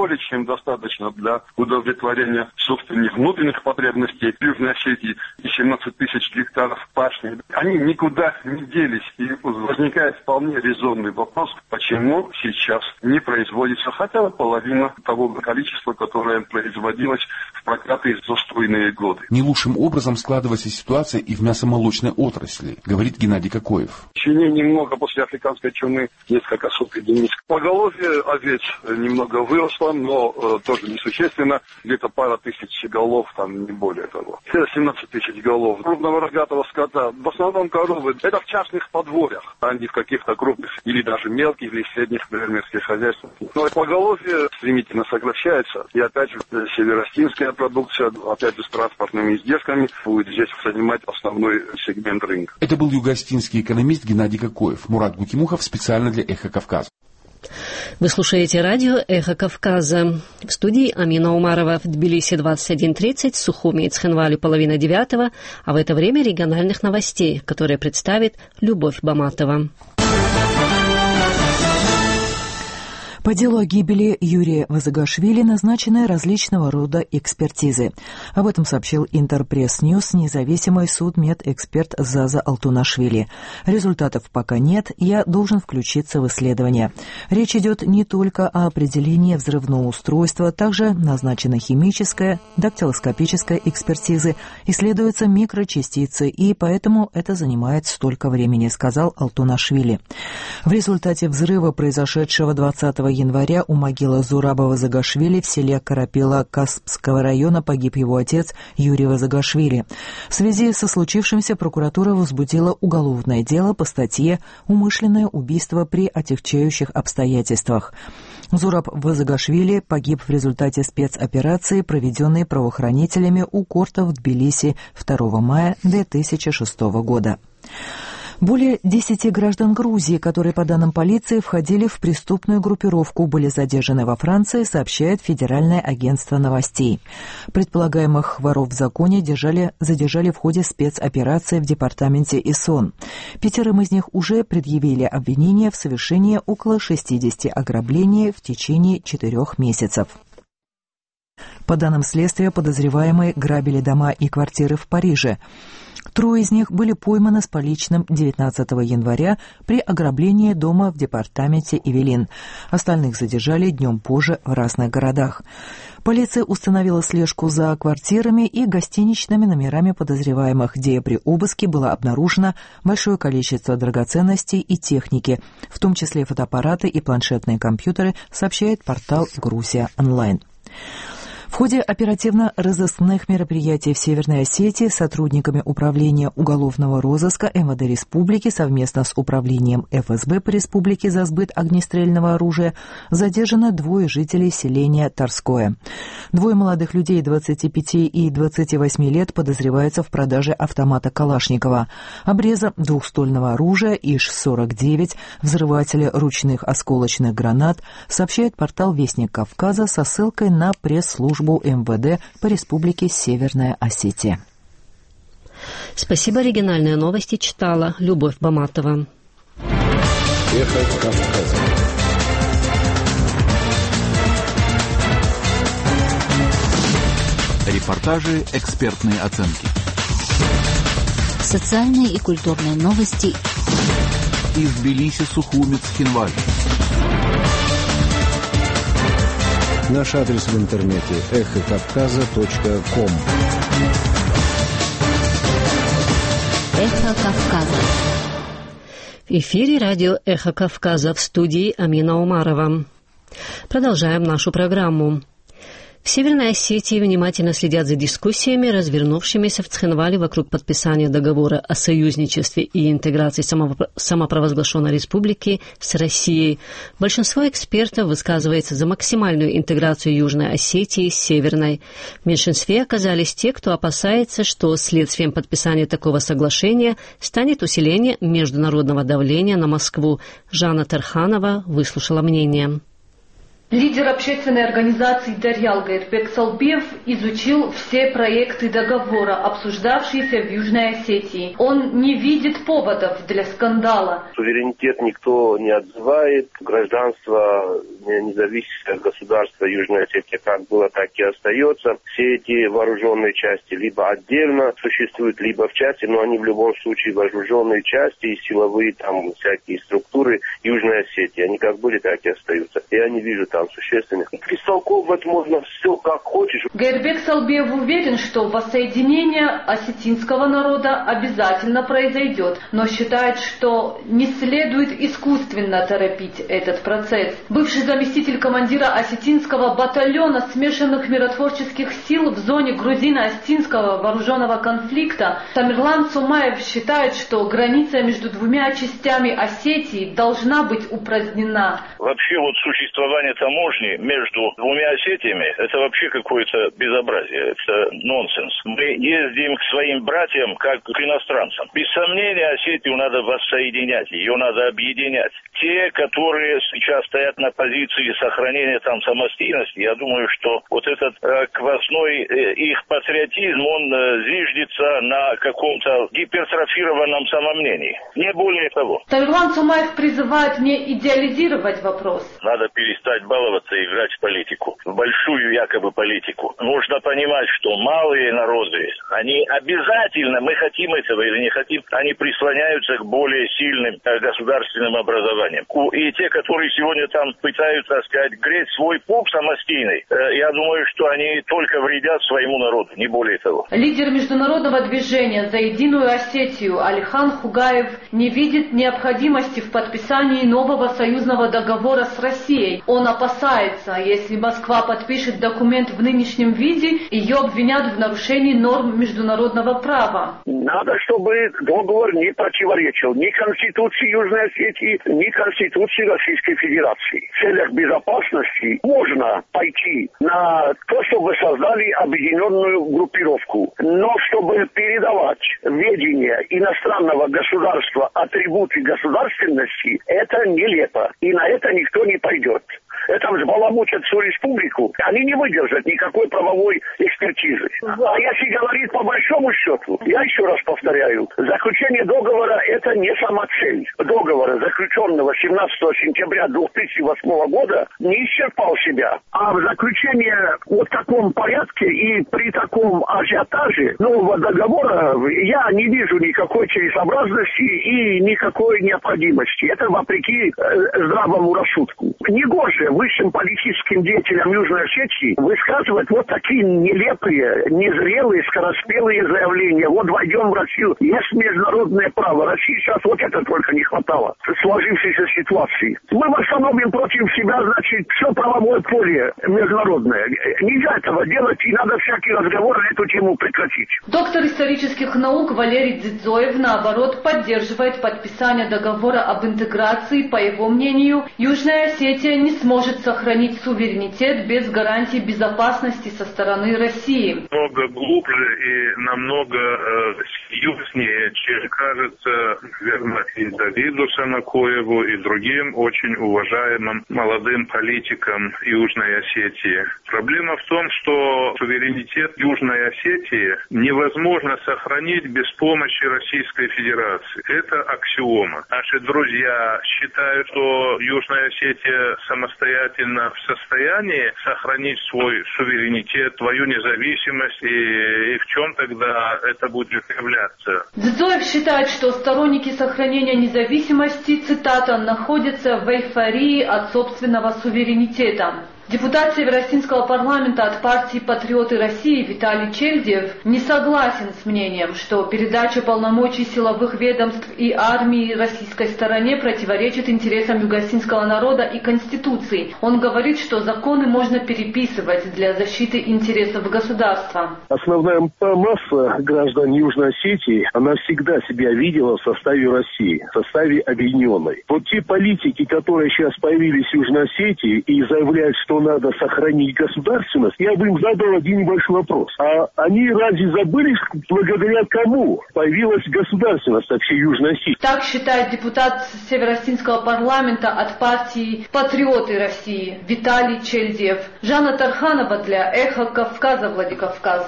более чем достаточно для удовлетворения собственных внутренних потребностей в Южной Осетии и семнадцать тысяч гектаров пашни. Они никуда не делись. И возникает вполне резонный вопрос, почему сейчас не производится хотя бы половина того количества, которое производилось в проклятые застойные годы. Не лучшим образом складывается ситуация и в мясомолочной отрасли, говорит Геннадий Кокоев. Свиней немного после африканской чумы, несколько сот единиц. Поголовье овец немного выросло, но э, тоже несущественно. Где-то пара тысяч голов, там не более того. семнадцать тысяч голов крупного рогатого скота. В основном коровы. Это в частных подворьях, а не в каких-то крупных или даже мелких или средних фермерских хозяйствах. Но поголовье стремительно сокращается. И опять же, северостинская продукция, опять же с транспортными издержками, будет здесь занимать основной сегмент рынка. Это был юго-остинский экономист Геннадий Кокоев. Мурат Гукимухов специально для «Эхо Кавказа». Вы слушаете радио «Эхо Кавказа». В студии Амина Умарова. В Тбилиси двадцать один тридцать, в Сухуми и Цхинвале половина девятого, а в это время региональных новостей, которые представит Любовь Баматова. По делу о гибели Юрия Вазагашвили назначены различного рода экспертизы. Об этом сообщил Интерпресс-Ньюс независимый судмедэксперт Заза Алтунашвили. Результатов пока нет, я должен включиться в исследование. Речь идет не только о определении взрывного устройства, также назначена химическая, дактилоскопическая экспертизы, исследуются микрочастицы, и поэтому это занимает столько времени, сказал Алтунашвили. В результате взрыва, произошедшего двадцатого января у могилы Зураба Вазагашвили в селе Карапила Каспского района, погиб его отец Юрий Вазагашвили. В связи со случившимся прокуратура возбудила уголовное дело по статье «Умышленное убийство при отягчающих обстоятельствах». Зураб Вазагашвили погиб в результате спецоперации, проведенной правоохранителями у корта в Тбилиси второго мая две тысячи шестого года. Более десяти граждан Грузии, которые, по данным полиции, входили в преступную группировку, были задержаны во Франции, сообщает Федеральное агентство новостей. Предполагаемых воров в законе держали, задержали в ходе спецоперации в департаменте Исон. Пятерым из них уже предъявили обвинения в совершении около шестидесяти ограблений в течение четырех месяцев. По данным следствия, подозреваемые грабили дома и квартиры в Париже. Трое из них были пойманы с поличным девятнадцатого января при ограблении дома в департаменте Ивелин. Остальных задержали днем позже в разных городах. Полиция установила слежку за квартирами и гостиничными номерами подозреваемых, где при обыске было обнаружено большое количество драгоценностей и техники, в том числе фотоаппараты и планшетные компьютеры, сообщает портал «Грузия онлайн». В ходе оперативно-розыскных мероприятий в Северной Осетии сотрудниками Управления уголовного розыска эм вэ дэ республики совместно с Управлением эф эс бэ по республике за сбыт огнестрельного оружия задержано двое жителей селения Тарское. Двое молодых людей двадцати пяти и двадцати восьми лет подозреваются в продаже автомата Калашникова, обреза двухствольного оружия ИШ сорок девять, взрывателя ручных осколочных гранат, сообщает портал «Вестник Кавказа» со ссылкой на пресс-службу эм вэ дэ по республике Северная Осетия. Спасибо. Региональные новости читала Любовь Баматова. Эхо Кавказа. Репортажи, экспертные оценки. Социальные и культурные новости. Из Тбилиси, Сухуми, Цхинвале. Наш адрес в интернете эхо кавказа точка ком. Эхо Кавказа. В эфире радио «Эхо Кавказа», в студии Амина Умарова. Продолжаем нашу программу. В Северной Осетии внимательно следят за дискуссиями, развернувшимися в Цхинвале вокруг подписания договора о союзничестве и интеграции самопровозглашенной республики с Россией. Большинство экспертов высказывается за максимальную интеграцию Южной Осетии с Северной. В меньшинстве оказались те, кто опасается, что следствием подписания такого соглашения станет усиление международного давления на Москву. Жанна Тарханова выслушала мнение. Лидер общественной организации «Дарьял» Гайрбек Салбиев изучил все проекты договора, обсуждавшиеся в Южной Осетии. Он не видит поводов для скандала. Суверенитет никто не отзывает, гражданство независимое государство Южная Осетия как было, так и остается. Все эти вооруженные части либо отдельно существуют, либо в части, но они в любом случае вооруженные части и силовые там всякие структуры Южной Осетии. Они как были, так и остаются. Я не вижу там существенных. Истолковывать можно все как хочешь. Гайрбек Салбиев уверен, что воссоединение осетинского народа обязательно произойдет, но считает, что не следует искусственно торопить этот процесс. Бывший заместитель командира осетинского батальона смешанных миротворческих сил в зоне грузино-осетинского вооруженного конфликта Тамерлан Цумаев считает, что граница между двумя частями Осетии должна быть упразднена. Вообще вот существование таможни между двумя Осетиями — это вообще какое-то безобразие, это нонсенс. Мы ездим к своим братьям как к иностранцам. Без сомнения, Осетию надо воссоединять, ее надо объединять. Те, которые сейчас стоят на позиции сохранения там самостоятельности, я думаю, что вот этот э, квасной э, их патриотизм, он э, зиждется на каком-то гипертрофированном самомнении. Не более того. Тамерлан Цумаев призывает не идеализировать вопрос. Надо перестать баловаться и играть в политику, в большую якобы политику. Нужно понимать, что малые народы, они обязательно, мы хотим этого или не хотим, они прислоняются к более сильным э, государственным образованиям. И те, которые сегодня там пытаются, так сказать, греть свой пуп самостийный, э, я думаю, что они только вредят своему народу, не более того. Лидер международного движения за единую Осетию Алихан Хугаев не видит необходимости в подписании нового союзного договора с Россией. Он опасается, если Москва подпишет документ в нынешнем виде, ее обвинят в нарушении норм международного права. Надо, чтобы договор не противоречил ни Конституции Южной Осетии, ни Конституции Российской Федерации. В целях безопасности можно пойти на то, чтобы создали объединенную группировку. Но чтобы передавать ведение иностранного государства атрибуты государственности, это нелепо. И на это никто не пойдет. Это взбаламутят всю республику, они не выдержат никакой правовой экспертизы. А если говорить по большому счету, я еще раз повторяю, заключение договора – это не сама цель. Договора, заключенного семнадцатого сентября две тысячи восьмого года, не исчерпал себя. А в заключение вот в таком порядке и при таком ажиотаже нового договора я не вижу никакой целесообразности и никакой необходимости. Это вопреки э, здравому рассудку. Негоже высшим политическим деятелям Южной Осетии высказывать вот такие нелепые, незрелые, скороспелые заявления. Вот войдем в Россию. Есть международное право. России сейчас вот это только не хватало. Сложившейся ситуации. Мы восстановим против себя, значит, все правовое поле международное. Нельзя этого делать, и надо всякий разговор на эту тему прекратить. Доктор исторических наук Валерий Дзидзоев, наоборот, поддерживает подписание договора об интеграции. По его мнению, Южная Осетия не сможет сохранить суверенитет без гарантий безопасности со стороны России. Много глубже и намного э, серьезнее, чем кажется, верно, и Давиду Санакоеву, и другим очень уважаемым молодым политикам Южной Осетии. Проблема в том, что суверенитет Южной Осетии невозможно сохранить без помощи Российской Федерации. Это аксиома. Наши друзья считают, что Южная Осетия самостоятельно в состоянии сохранить свой суверенитет, свою независимость, и, и в чем тогда это будет являться? Дзидзоев считает, что сторонники сохранения независимости, цитата, находятся в эйфории от собственного суверенитета. Депутат Северо-Осетинского парламента от партии «Патриоты России» Виталий Чельдиев не согласен с мнением, что передача полномочий силовых ведомств и армии российской стороне противоречит интересам юго-осетинского народа и Конституции. Он говорит, что законы можно переписывать для защиты интересов государства. Основная масса граждан Южной Осетии, она всегда себя видела в составе России, в составе объединенной. Вот те политики, которые сейчас появились в Южной Осетии и заявляют, что надо сохранить государственность, я бы им задал один небольшой вопрос. А они разве забыли, благодаря кому появилась государственность вообще Южной Осетии? Так считает депутат Северо-Осетинского парламента от партии «Патриоты России» Виталий Чельдиев. Жанна Тарханова для «Эхо Кавказа», Владикавказ.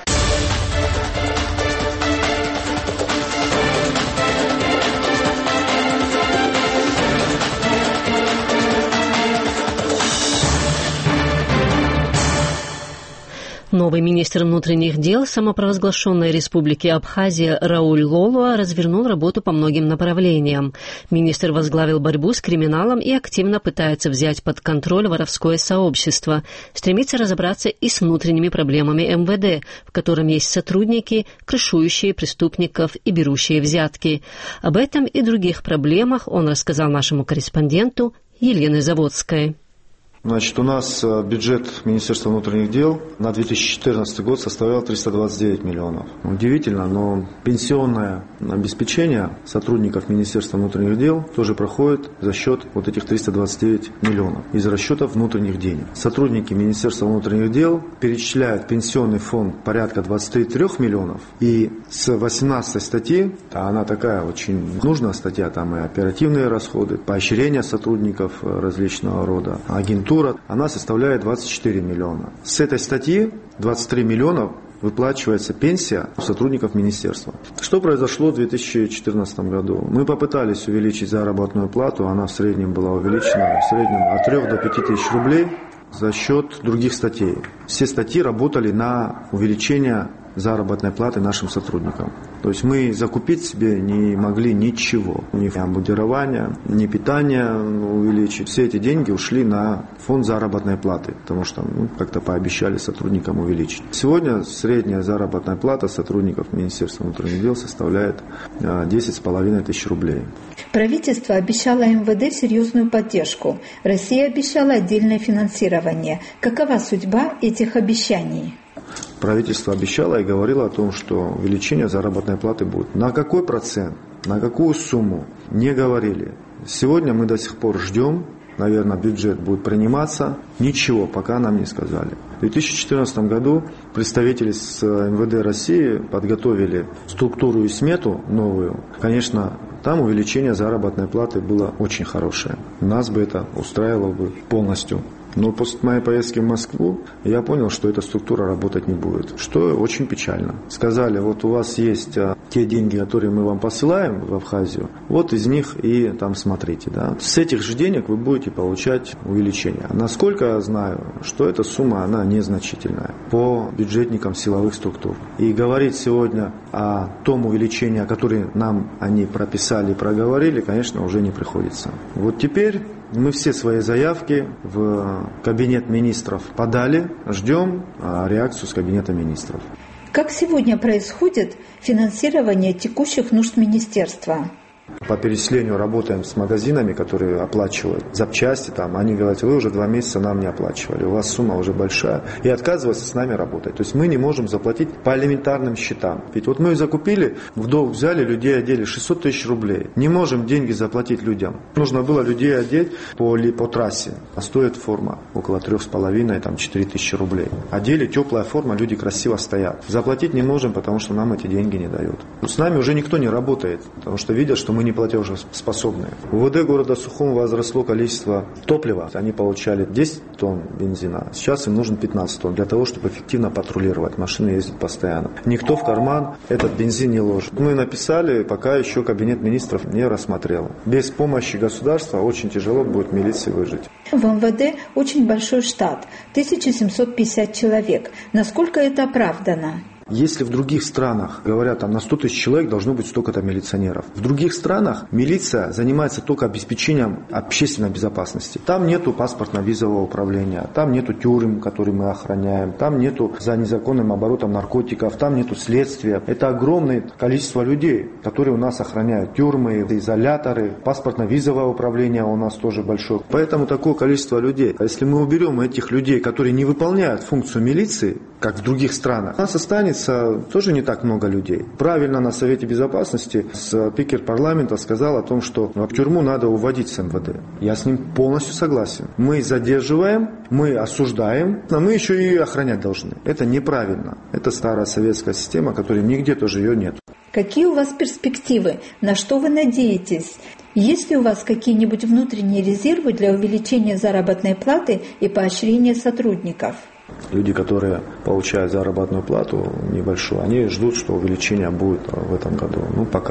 Новый министр внутренних дел самопровозглашенной республики Абхазия Рауль Лолуа развернул работу по многим направлениям. Министр возглавил борьбу с криминалом и активно пытается взять под контроль воровское сообщество, стремится разобраться и с внутренними проблемами эм вэ дэ, в котором есть сотрудники, крышующие преступников и берущие взятки. Об этом и других проблемах он рассказал нашему корреспонденту Елене Заводской. Значит, у нас бюджет Министерства внутренних дел на две тысячи четырнадцатый год составлял триста двадцать девять миллионов. Удивительно, но пенсионное обеспечение сотрудников Министерства внутренних дел тоже проходит за счет вот этих триста двадцать девять миллионов из расчетов внутренних денег. Сотрудники Министерства внутренних дел перечисляют в пенсионный фонд порядка двадцать три миллионов. И с восемнадцатой статьи, а она такая очень нужная статья, там и оперативные расходы, поощрение сотрудников различного рода, агентура, она составляет двадцать четыре миллиона. С этой статьи двадцать три миллиона выплачивается пенсия у сотрудников министерства. Что произошло в две тысячи четырнадцатом году? Мы попытались увеличить заработную плату, она в среднем была увеличена в среднем от трёх до пяти тысяч рублей за счет других статей. Все статьи работали на увеличение заработной платы нашим сотрудникам. То есть мы закупить себе не могли ничего. Ни обмундирование, ни питание увеличить. Все эти деньги ушли на фонд заработной платы, потому что ну, как-то пообещали сотрудникам увеличить. Сегодня средняя заработная плата сотрудников Министерства внутренних дел составляет десять с половиной тысяч рублей. Правительство обещало эм вэ дэ серьезную поддержку. Россия обещала отдельное финансирование. Какова судьба этих обещаний? Правительство обещало и говорило о том, что увеличение заработной платы будет. На какой процент, на какую сумму, не говорили. Сегодня мы до сих пор ждем, наверное, бюджет будет приниматься. Ничего пока нам не сказали. В две тысячи четырнадцатом году представители с эм вэ дэ России подготовили структуру и смету новую. Конечно, там увеличение заработной платы было очень хорошее. Нас бы это устраивало бы полностью. Но после моей поездки в Москву я понял, что эта структура работать не будет, что очень печально. Сказали, вот у вас есть а, те деньги, которые мы вам посылаем в Абхазию, вот из них и там смотрите. Да. С этих же денег вы будете получать увеличение. Насколько я знаю, что эта сумма, она незначительная по бюджетникам силовых структур. И говорить сегодня о том увеличении, которое нам они прописали и проговорили, конечно, уже не приходится. Вот теперь мы все свои заявки в кабинет министров подали, ждем реакцию с кабинета министров. Как сегодня происходит финансирование текущих нужд министерства? По перечислению работаем с магазинами, которые оплачивают запчасти. Там, они говорят, вы уже два месяца нам не оплачивали, у вас сумма уже большая. И отказываются с нами работать. То есть мы не можем заплатить по элементарным счетам. Ведь вот мы закупили, в долг взяли, людей одели шестьсот тысяч рублей. Не можем деньги заплатить людям. Нужно было людей одеть по, по трассе. А стоит форма около трех с половиной, там четыре тысячи рублей. Одели, теплая форма, люди красиво стоят. Заплатить не можем, потому что нам эти деньги не дают. С нами уже никто не работает, потому что видят, что мы не платежеспособные. В УВД города Сухум возросло количество топлива. Они получали десять тонн бензина. Сейчас им нужно пятнадцать тонн для того, чтобы эффективно патрулировать. Машины ездят постоянно. Никто в карман этот бензин не ложит. Мы написали, пока еще кабинет министров не рассмотрел. Без помощи государства очень тяжело будет милиции выжить. В эм вэ дэ очень большой штат. тысяча семьсот пятьдесят человек. Насколько это оправдано? Если в других странах говорят, там на сто тысяч человек должно быть столько-то милиционеров. В других странах милиция занимается только обеспечением общественной безопасности. Там нету паспортно-визового управления, там нету тюрем, которые мы охраняем, там нету за незаконным оборотом наркотиков, там нету следствия. Это огромное количество людей, которые у нас охраняют тюрьмы, изоляторы, паспортно-визовое управление у нас тоже большое. Поэтому такое количество людей. А если мы уберем этих людей, которые не выполняют функцию милиции, как в других странах, у нас останется тоже не так много людей. Правильно на Совете Безопасности спикер парламента сказал о том, что в тюрьму надо уводить с эм вэ дэ. Я с ним полностью согласен. Мы задерживаем, мы осуждаем, но мы еще и охранять должны. Это неправильно. Это старая советская система, которой нигде тоже ее нет. Какие у вас перспективы? На что вы надеетесь? Есть ли у вас какие-нибудь внутренние резервы для увеличения заработной платы и поощрения сотрудников? Люди, которые получают заработную плату небольшую, они ждут, что увеличение будет в этом году. Ну, пока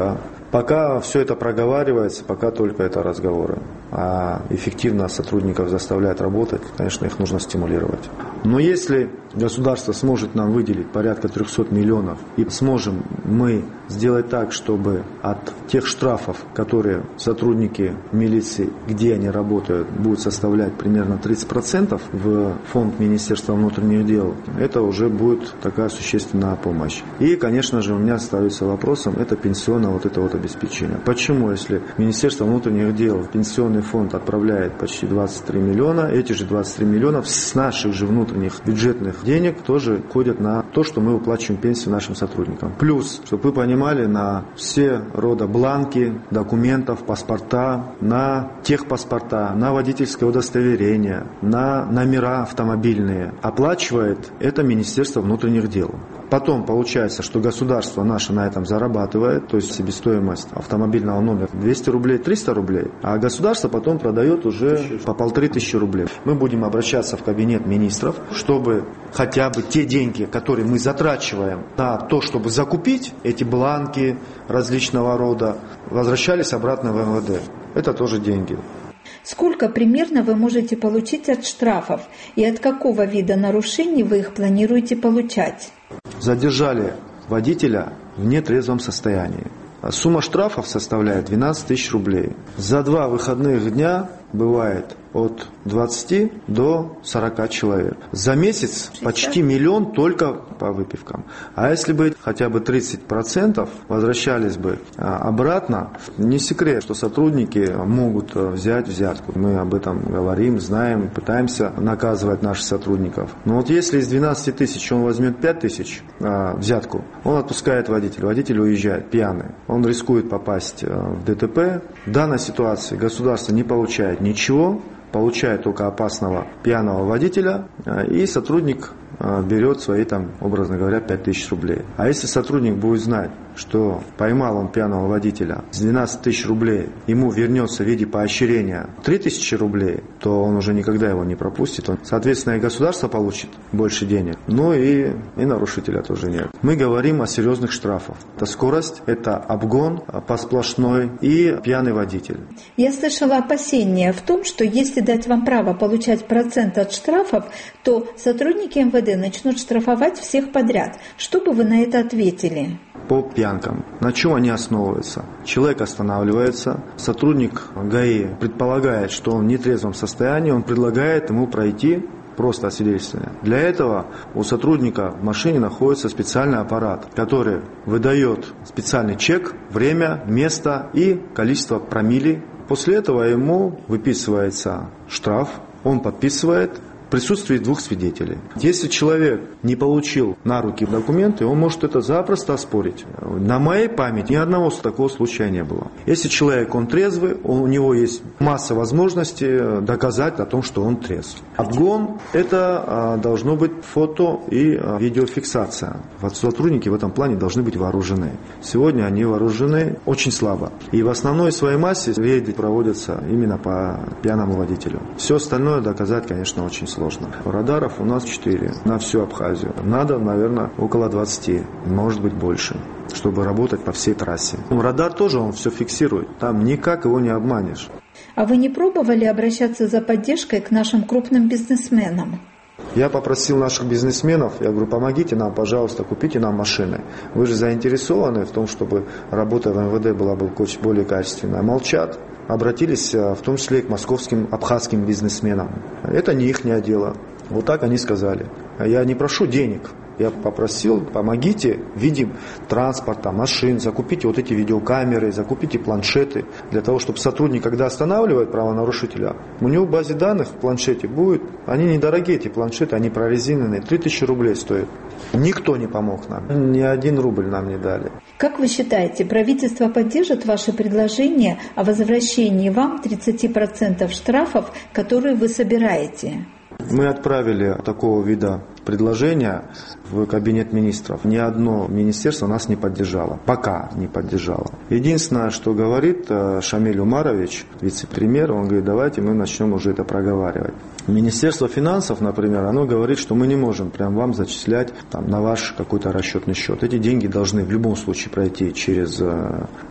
Пока все это проговаривается, пока только это разговоры. А эффективно сотрудников заставляют работать, конечно, их нужно стимулировать. Но если государство сможет нам выделить порядка триста миллионов и сможем мы сделать так, чтобы от тех штрафов, которые сотрудники милиции, где они работают, будут составлять примерно тридцать процентов в фонд Министерства внутренних дел, это уже будет такая существенная помощь. И, конечно же, у меня остается вопросом, это пенсионное вот это вот обеспечение. Почему, если Министерство внутренних дел, пенсионный фонд отправляет почти двадцать три миллиона, эти же двадцать три миллиона с наших же внутренних бюджетных денег тоже ходят на то, что мы выплачиваем пенсию нашим сотрудникам. Плюс, чтобы вы понимали, на все рода бланки, документов, паспорта, на техпаспорта, на водительское удостоверение, на номера автомобильные оплачивает это Министерство внутренних дел. Потом получается, что государство наше на этом зарабатывает, то есть себестоимость автомобильного номера двести рублей, триста рублей, а государство потом продает уже по полторы тысячи рублей. Мы будем обращаться в кабинет министров, чтобы хотя бы те деньги, которые мы затрачиваем на то, чтобы закупить эти бланки различного рода, возвращались обратно в эм вэ дэ. Это тоже деньги. Сколько примерно вы можете получить от штрафов и от какого вида нарушений вы их планируете получать? Задержали водителя в нетрезвом состоянии. Сумма штрафов составляет двенадцать тысяч рублей. За два выходных дня бывает от двадцати до сорока человек. За месяц почти миллион только по выпивкам. А если бы хотя бы тридцать процентов возвращались бы обратно, не секрет, что сотрудники могут взять взятку. Мы об этом говорим, знаем, пытаемся наказывать наших сотрудников. Но вот если из двенадцати тысяч он возьмет пять тысяч а, взятку, он отпускает водителя. Водитель уезжает пьяный. Он рискует попасть в дэ тэ пэ. В данной ситуации государство не получает ничего, получает только опасного пьяного водителя, и сотрудник берет свои, там, образно говоря, пять тысяч рублей. А если сотрудник будет знать, что поймал он пьяного водителя с двенадцати тысяч рублей, ему вернется в виде поощрения три тысячи рублей, то он уже никогда его не пропустит. Он, соответственно, и государство получит больше денег, но и, и нарушителя тоже нет. Мы говорим о серьезных штрафах. Это скорость, это обгон по сплошной и пьяный водитель. Я слышала опасения в том, что если дать вам право получать процент от штрафов, то сотрудники эм вэ дэ начнут штрафовать всех подряд. Что бы вы на это ответили? По пьянкам. На чем они основываются? Человек останавливается, сотрудник гэ и э предполагает, что он в нетрезвом состоянии, он предлагает ему пройти просто освидетельствование. Для этого у сотрудника в машине находится специальный аппарат, который выдает специальный чек, время, место и количество промилле. После этого ему выписывается штраф, он подписывает в присутствии двух свидетелей. Если человек не получил на руки документы, он может это запросто оспорить. На моей памяти ни одного такого случая не было. Если человек, он трезвый, он, у него есть масса возможностей доказать о том, что он трезв. Обгон – это а, должно быть фото и а, видеофиксация. Вот сотрудники в этом плане должны быть вооружены. Сегодня они вооружены очень слабо. И в основной своей массе рейды проводятся именно по пьяному водителю. Все остальное доказать, конечно, очень сложно. Радаров у нас четыре на всю Абхазию. Надо, наверное, около двадцати, может быть больше, чтобы работать по всей трассе. Радар тоже, он все фиксирует. Там никак его не обманешь. А вы не пробовали обращаться за поддержкой к нашим крупным бизнесменам? Я попросил наших бизнесменов, я говорю, помогите нам, пожалуйста, купите нам машины. Вы же заинтересованы в том, чтобы работа в эм вэ дэ была бы более качественная. Молчат. Обратились в том числе и к московским, абхазским бизнесменам. Это не их дело. Вот так они сказали. Я не прошу денег. Я попросил, помогите в виде транспорта, машин, закупите вот эти видеокамеры, закупите планшеты, для того, чтобы сотрудник, когда останавливает правонарушителя, у него в базе данных в планшете будет, они недорогие, эти планшеты, они прорезиненные, три тысячи рублей стоят. Никто не помог нам, ни один рубль нам не дали. Как вы считаете, правительство поддержит ваше предложение о возвращении вам тридцати процентов штрафов, которые вы собираете? Мы отправили такого вида предложения в кабинет министров. Ни одно министерство нас не поддержало. Пока не поддержало. Единственное, что говорит Шамиль Умарович, вице-премьер, он говорит, давайте мы начнем уже это проговаривать. Министерство финансов, например, оно говорит, что мы не можем прям вам зачислять там, на ваш какой-то расчетный счет. Эти деньги должны в любом случае пройти через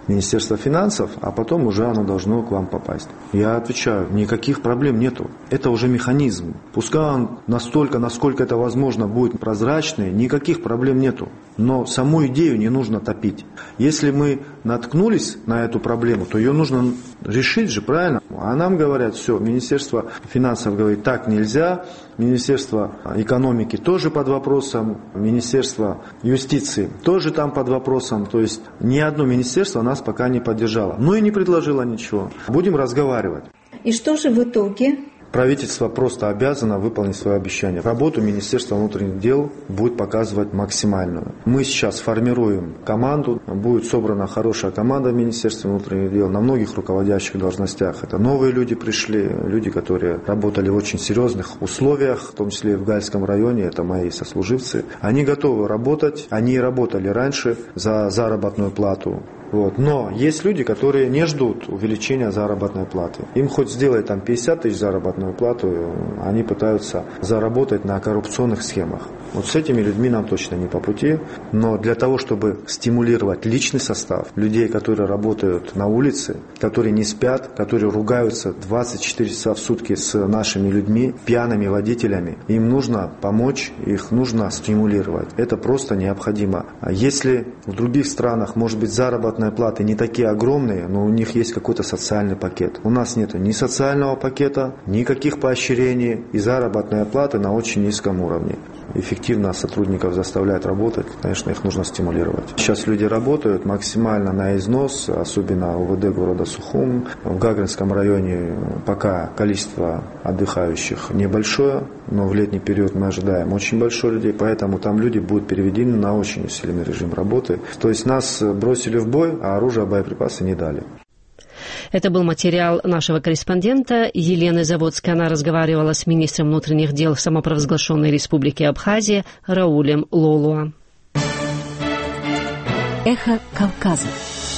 Министерства финансов, а потом уже оно должно к вам попасть. Я отвечаю, никаких проблем нету. Это уже механизм. Пускай он настолько, насколько это возможно, будет прозрачный, никаких проблем нету. Но саму идею не нужно топить. Если мы наткнулись на эту проблему, то ее нужно решить же, правильно? А нам говорят, все, Министерство финансов говорит, так нельзя, Министерство экономики тоже под вопросом, Министерство юстиции тоже там под вопросом. То есть ни одно министерство нас пока не поддержало. Ну и не предложило ничего. Будем разговаривать. И что же в итоге? Правительство просто обязано выполнить свое обещание. Работу Министерства внутренних дел будет показывать максимальную. Мы сейчас формируем команду, будет собрана хорошая команда в Министерстве внутренних дел на многих руководящих должностях. Это новые люди пришли, люди, которые работали в очень серьезных условиях, в том числе и в Гальском районе, это мои сослуживцы. Они готовы работать, они работали раньше за заработную плату. Вот. Но есть люди, которые не ждут увеличения заработной платы. Им хоть сделать там пятьдесят тысяч заработную плату, они пытаются заработать на коррупционных схемах. Вот с этими людьми нам точно не по пути. Но для того, чтобы стимулировать личный состав, людей, которые работают на улице, которые не спят, которые ругаются двадцать четыре часа в сутки с нашими людьми, пьяными водителями, им нужно помочь, их нужно стимулировать. Это просто необходимо. А если в других странах, может быть, заработная платы не такие огромные, но у них есть какой-то социальный пакет. У нас нет ни социального пакета, никаких поощрений, и заработная плата на очень низком уровне. Эффективно сотрудников заставляют работать, конечно, их нужно стимулировать. Сейчас люди работают максимально на износ, особенно УВД города Сухум. В Гагринском районе пока количество отдыхающих небольшое, но в летний период мы ожидаем очень большое людей, поэтому там люди будут переведены на очень усиленный режим работы. То есть нас бросили в бой, а оружие, боеприпасы не дали. Это был материал нашего корреспондента Елены Заводской. Она разговаривала с министром внутренних дел самопровозглашенной Республики Абхазия Раулем Лолуа. Эхо Кавказа.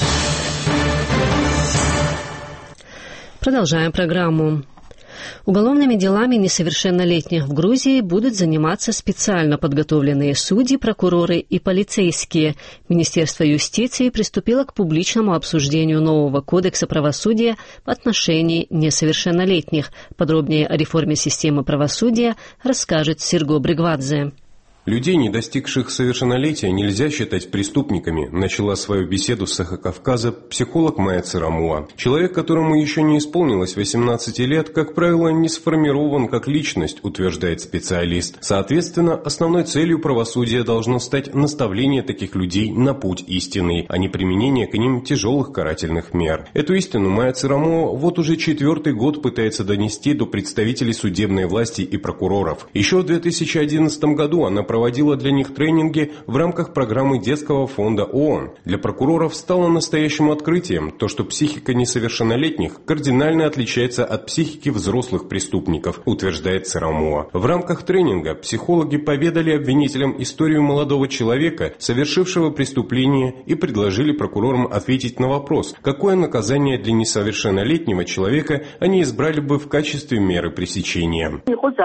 Продолжаем программу. Уголовными делами несовершеннолетних в Грузии будут заниматься специально подготовленные судьи, прокуроры и полицейские. Министерство юстиции приступило к публичному обсуждению нового кодекса правосудия в отношении несовершеннолетних. Подробнее о реформе системы правосудия расскажет Серго Бригвадзе. Людей, не достигших совершеннолетия, нельзя считать преступниками, начала свою беседу с Эхо Кавказа психолог Майя Цырамуа. Человек, которому еще не исполнилось восемнадцати лет, как правило, не сформирован как личность, утверждает специалист. Соответственно, основной целью правосудия должно стать наставление таких людей на путь истинный, а не применение к ним тяжелых карательных мер. Эту истину Майя Цырамуа вот уже четвертый год пытается донести до представителей судебной власти и прокуроров. Еще в две тысячи одиннадцатом году она проводила для них тренинги в рамках программы Детского фонда ООН. Для прокуроров стало настоящим открытием то, что психика несовершеннолетних кардинально отличается от психики взрослых преступников, утверждает Цырамуа. В рамках тренинга психологи поведали обвинителям историю молодого человека, совершившего преступление, и предложили прокурорам ответить на вопрос, какое наказание для несовершеннолетнего человека они избрали бы в качестве меры пресечения.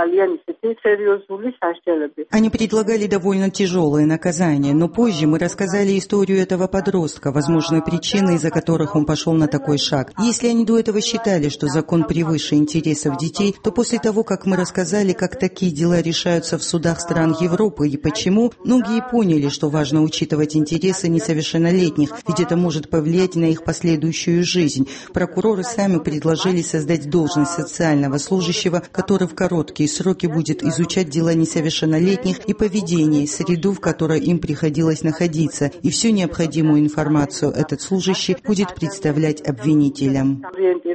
Они предлагали довольно тяжелое наказание, но позже мы рассказали историю этого подростка, возможные причины, из-за которых он пошел на такой шаг. Если они до этого считали, что закон превыше интересов детей, то после того, как мы рассказали, как такие дела решаются в судах стран Европы и почему, многие поняли, что важно учитывать интересы несовершеннолетних, ведь это может повлиять на их последующую жизнь. Прокуроры сами предложили создать должность социального служащего, который в короткие сроки будет изучать дела несовершеннолетних и поведение, среду, в которой им приходилось находиться, и всю необходимую информацию этот служащий будет представлять обвинителям.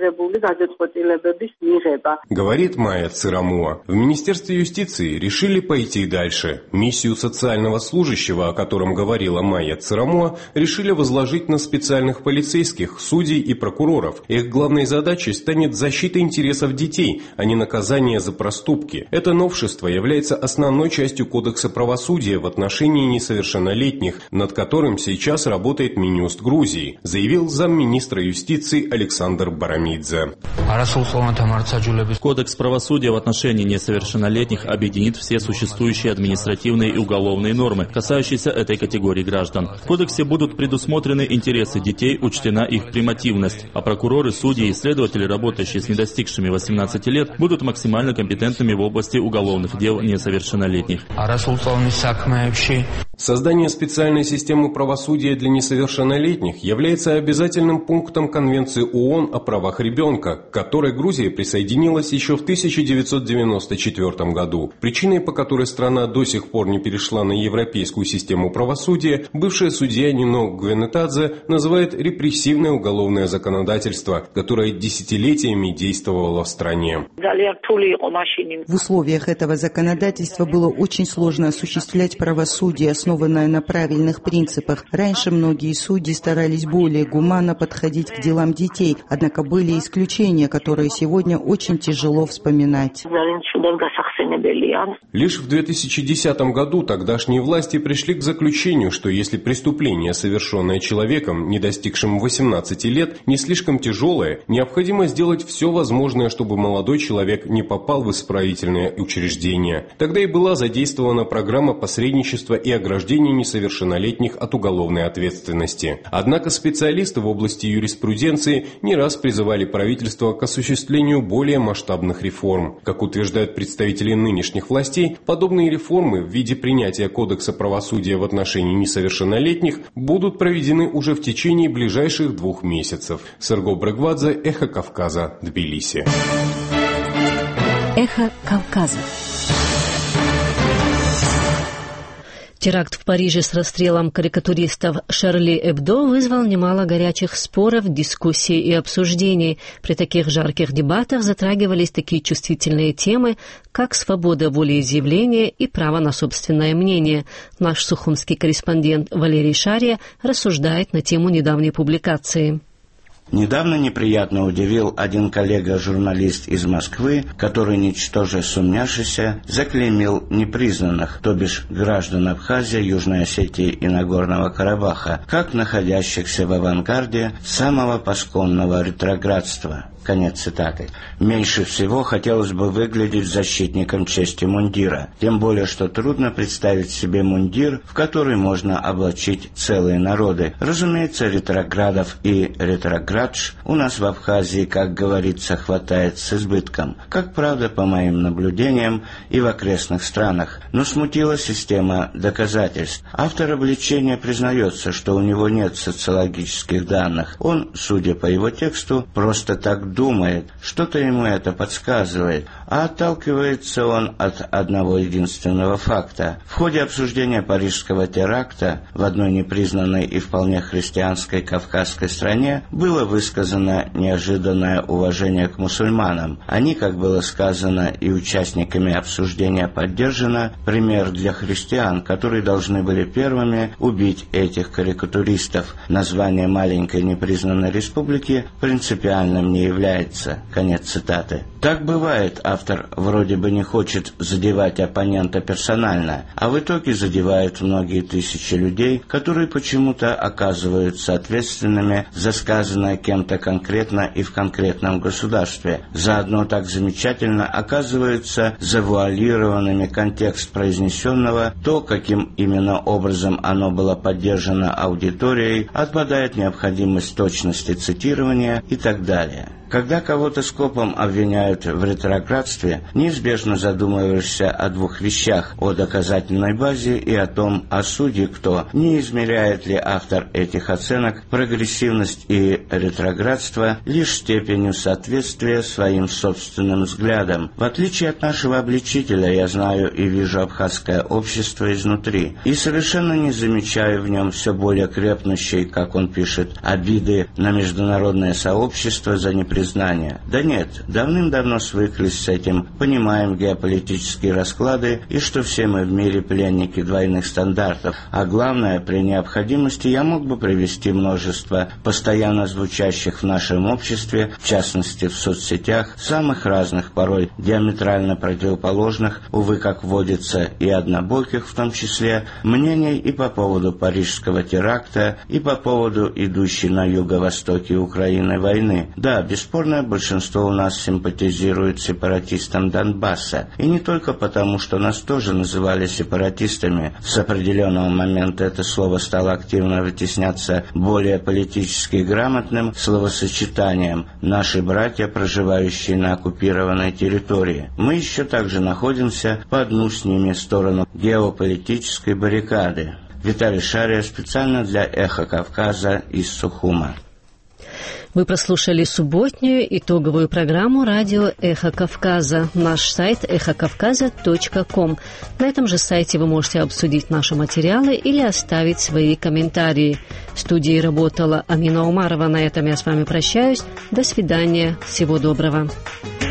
Говорит Майя Цырамуа. В Министерстве юстиции решили пойти дальше. Миссию социального служащего, о котором говорила Майя Цырамуа, решили возложить на специальных полицейских, судей и прокуроров. Их главной задачей станет защита интересов детей, а не наказание за проступки. Это новшество является основной частью Кодекса правосудия в отношении несовершеннолетних, над которым сейчас работает Минюст Грузии, заявил замминистра юстиции Александр Барамидзе. Кодекс правосудия в отношении несовершеннолетних объединит все существующие административные и уголовные нормы, касающиеся этой категории граждан. В кодексе будут предусмотрены интересы детей, учтена их примативность, а прокуроры, судьи и следователи, работающие с недостигшими восемнадцати лет, будут максимально компетентными в области уголовных дел несовершеннолетних. Создание специальной системы правосудия для несовершеннолетних является обязательным пунктом Конвенции ООН о правах ребенка, к которой Грузия присоединилась еще в тысяча девятьсот девяносто четвёртом году. Причиной, по которой страна до сих пор не перешла на европейскую систему правосудия, бывшая судья Нино Гвенетадзе называет репрессивное уголовное законодательство, которое десятилетиями действовало в стране. В условиях этого законодательства было очень сложно осуществлять правосудие, основанное на правильных принципах. Раньше многие судьи старались более гуманно подходить к делам детей, однако были исключения, которые сегодня очень тяжело вспоминать. Лишь в две тысячи десятом году тогдашние власти пришли к заключению, что если преступление, совершенное человеком, не достигшим восемнадцати лет, не слишком тяжелое, необходимо сделать все возможное, чтобы молодой человек не попал в исправительное учреждение. Тогда и была задействована программа посредничества и ограждения несовершеннолетних от уголовной ответственности. Однако специалисты в области юриспруденции не раз призывали правительство к осуществлению более масштабных реформ. Как утверждают представители нынешних властей, подобные реформы в виде принятия Кодекса правосудия в отношении несовершеннолетних будут проведены уже в течение ближайших двух месяцев. Серго Брагвадзе, Эхо Кавказа, Тбилиси. Эхо Кавказа. Теракт в Париже с расстрелом карикатуристов Шарли Эбдо вызвал немало горячих споров, дискуссий и обсуждений. При таких жарких дебатах затрагивались такие чувствительные темы, как свобода волеизъявления и право на собственное мнение. Наш сухумский корреспондент Валерий Шария рассуждает на тему недавней публикации. Недавно неприятно удивил один коллега-журналист из Москвы, который, ничтоже сумняшися, заклеймил непризнанных, то бишь граждан Абхазии, Южной Осетии и Нагорного Карабаха, как находящихся в авангарде самого пасконного ретроградства. Конец цитаты. Меньше всего хотелось бы выглядеть защитником чести мундира, тем более, что трудно представить себе мундир, в который можно облачить целые народы. Разумеется, ретроградов и ретроградж у нас в Абхазии, как говорится, хватает с избытком, как правда, по моим наблюдениям, и в окрестных странах. Но смутила система доказательств. Автор обличения признается, что у него нет социологических данных. Он, судя по его тексту, просто так думает, что-то ему это подсказывает, а отталкивается он от одного единственного факта. В ходе обсуждения парижского теракта в одной непризнанной и вполне христианской кавказской стране было высказано неожиданное уважение к мусульманам. Они, как было сказано и участниками обсуждения поддержано, пример для христиан, которые должны были первыми убить этих карикатуристов. Название маленькой непризнанной республики принципиальным не является. Конец цитаты. Так бывает, автор вроде бы не хочет задевать оппонента персонально, а в итоге задевает многие тысячи людей, которые почему-то оказываются ответственными за сказанное кем-то конкретно и в конкретном государстве. Заодно так замечательно оказываются завуалированными контекст произнесенного, то, каким именно образом оно было поддержано аудиторией, отпадает необходимость точности цитирования и так далее. Когда кого-то скопом обвиняют в ретроградстве, неизбежно задумываешься о двух вещах: о доказательной базе и о том, а судьи кто. Не измеряет ли автор этих оценок прогрессивность и ретроградство лишь степенью соответствия своим собственным взглядам? В отличие от нашего обличителя, я знаю и вижу абхазское общество изнутри, и совершенно не замечаю в нем все более крепнущей, как он пишет, обиды на международное сообщество за непризнание. Признания. Да нет, давным-давно свыклись с этим, понимаем геополитические расклады и что все мы в мире пленники двойных стандартов. А главное, при необходимости я мог бы привести множество постоянно звучащих в нашем обществе, в частности в соцсетях, самых разных, порой диаметрально противоположных, увы, как водится, и однобоких в том числе, мнений и по поводу парижского теракта, и по поводу идущей на юго-востоке Украины войны. Да, без Бесспорное большинство у нас симпатизирует сепаратистам Донбасса. И не только потому, что нас тоже называли сепаратистами. С определенного момента это слово стало активно вытесняться более политически грамотным словосочетанием «наши братья, проживающие на оккупированной территории». Мы еще также находимся по одну с ними сторону геополитической баррикады. Виталий Шария специально для «Эхо Кавказа» из Сухума. Вы прослушали субботнюю итоговую программу радио «Эхо Кавказа». Наш сайт эхо кавказа точка ком. На этом же сайте вы можете обсудить наши материалы или оставить свои комментарии. В студии работала Амина Умарова. На этом я с вами прощаюсь. До свидания. Всего доброго.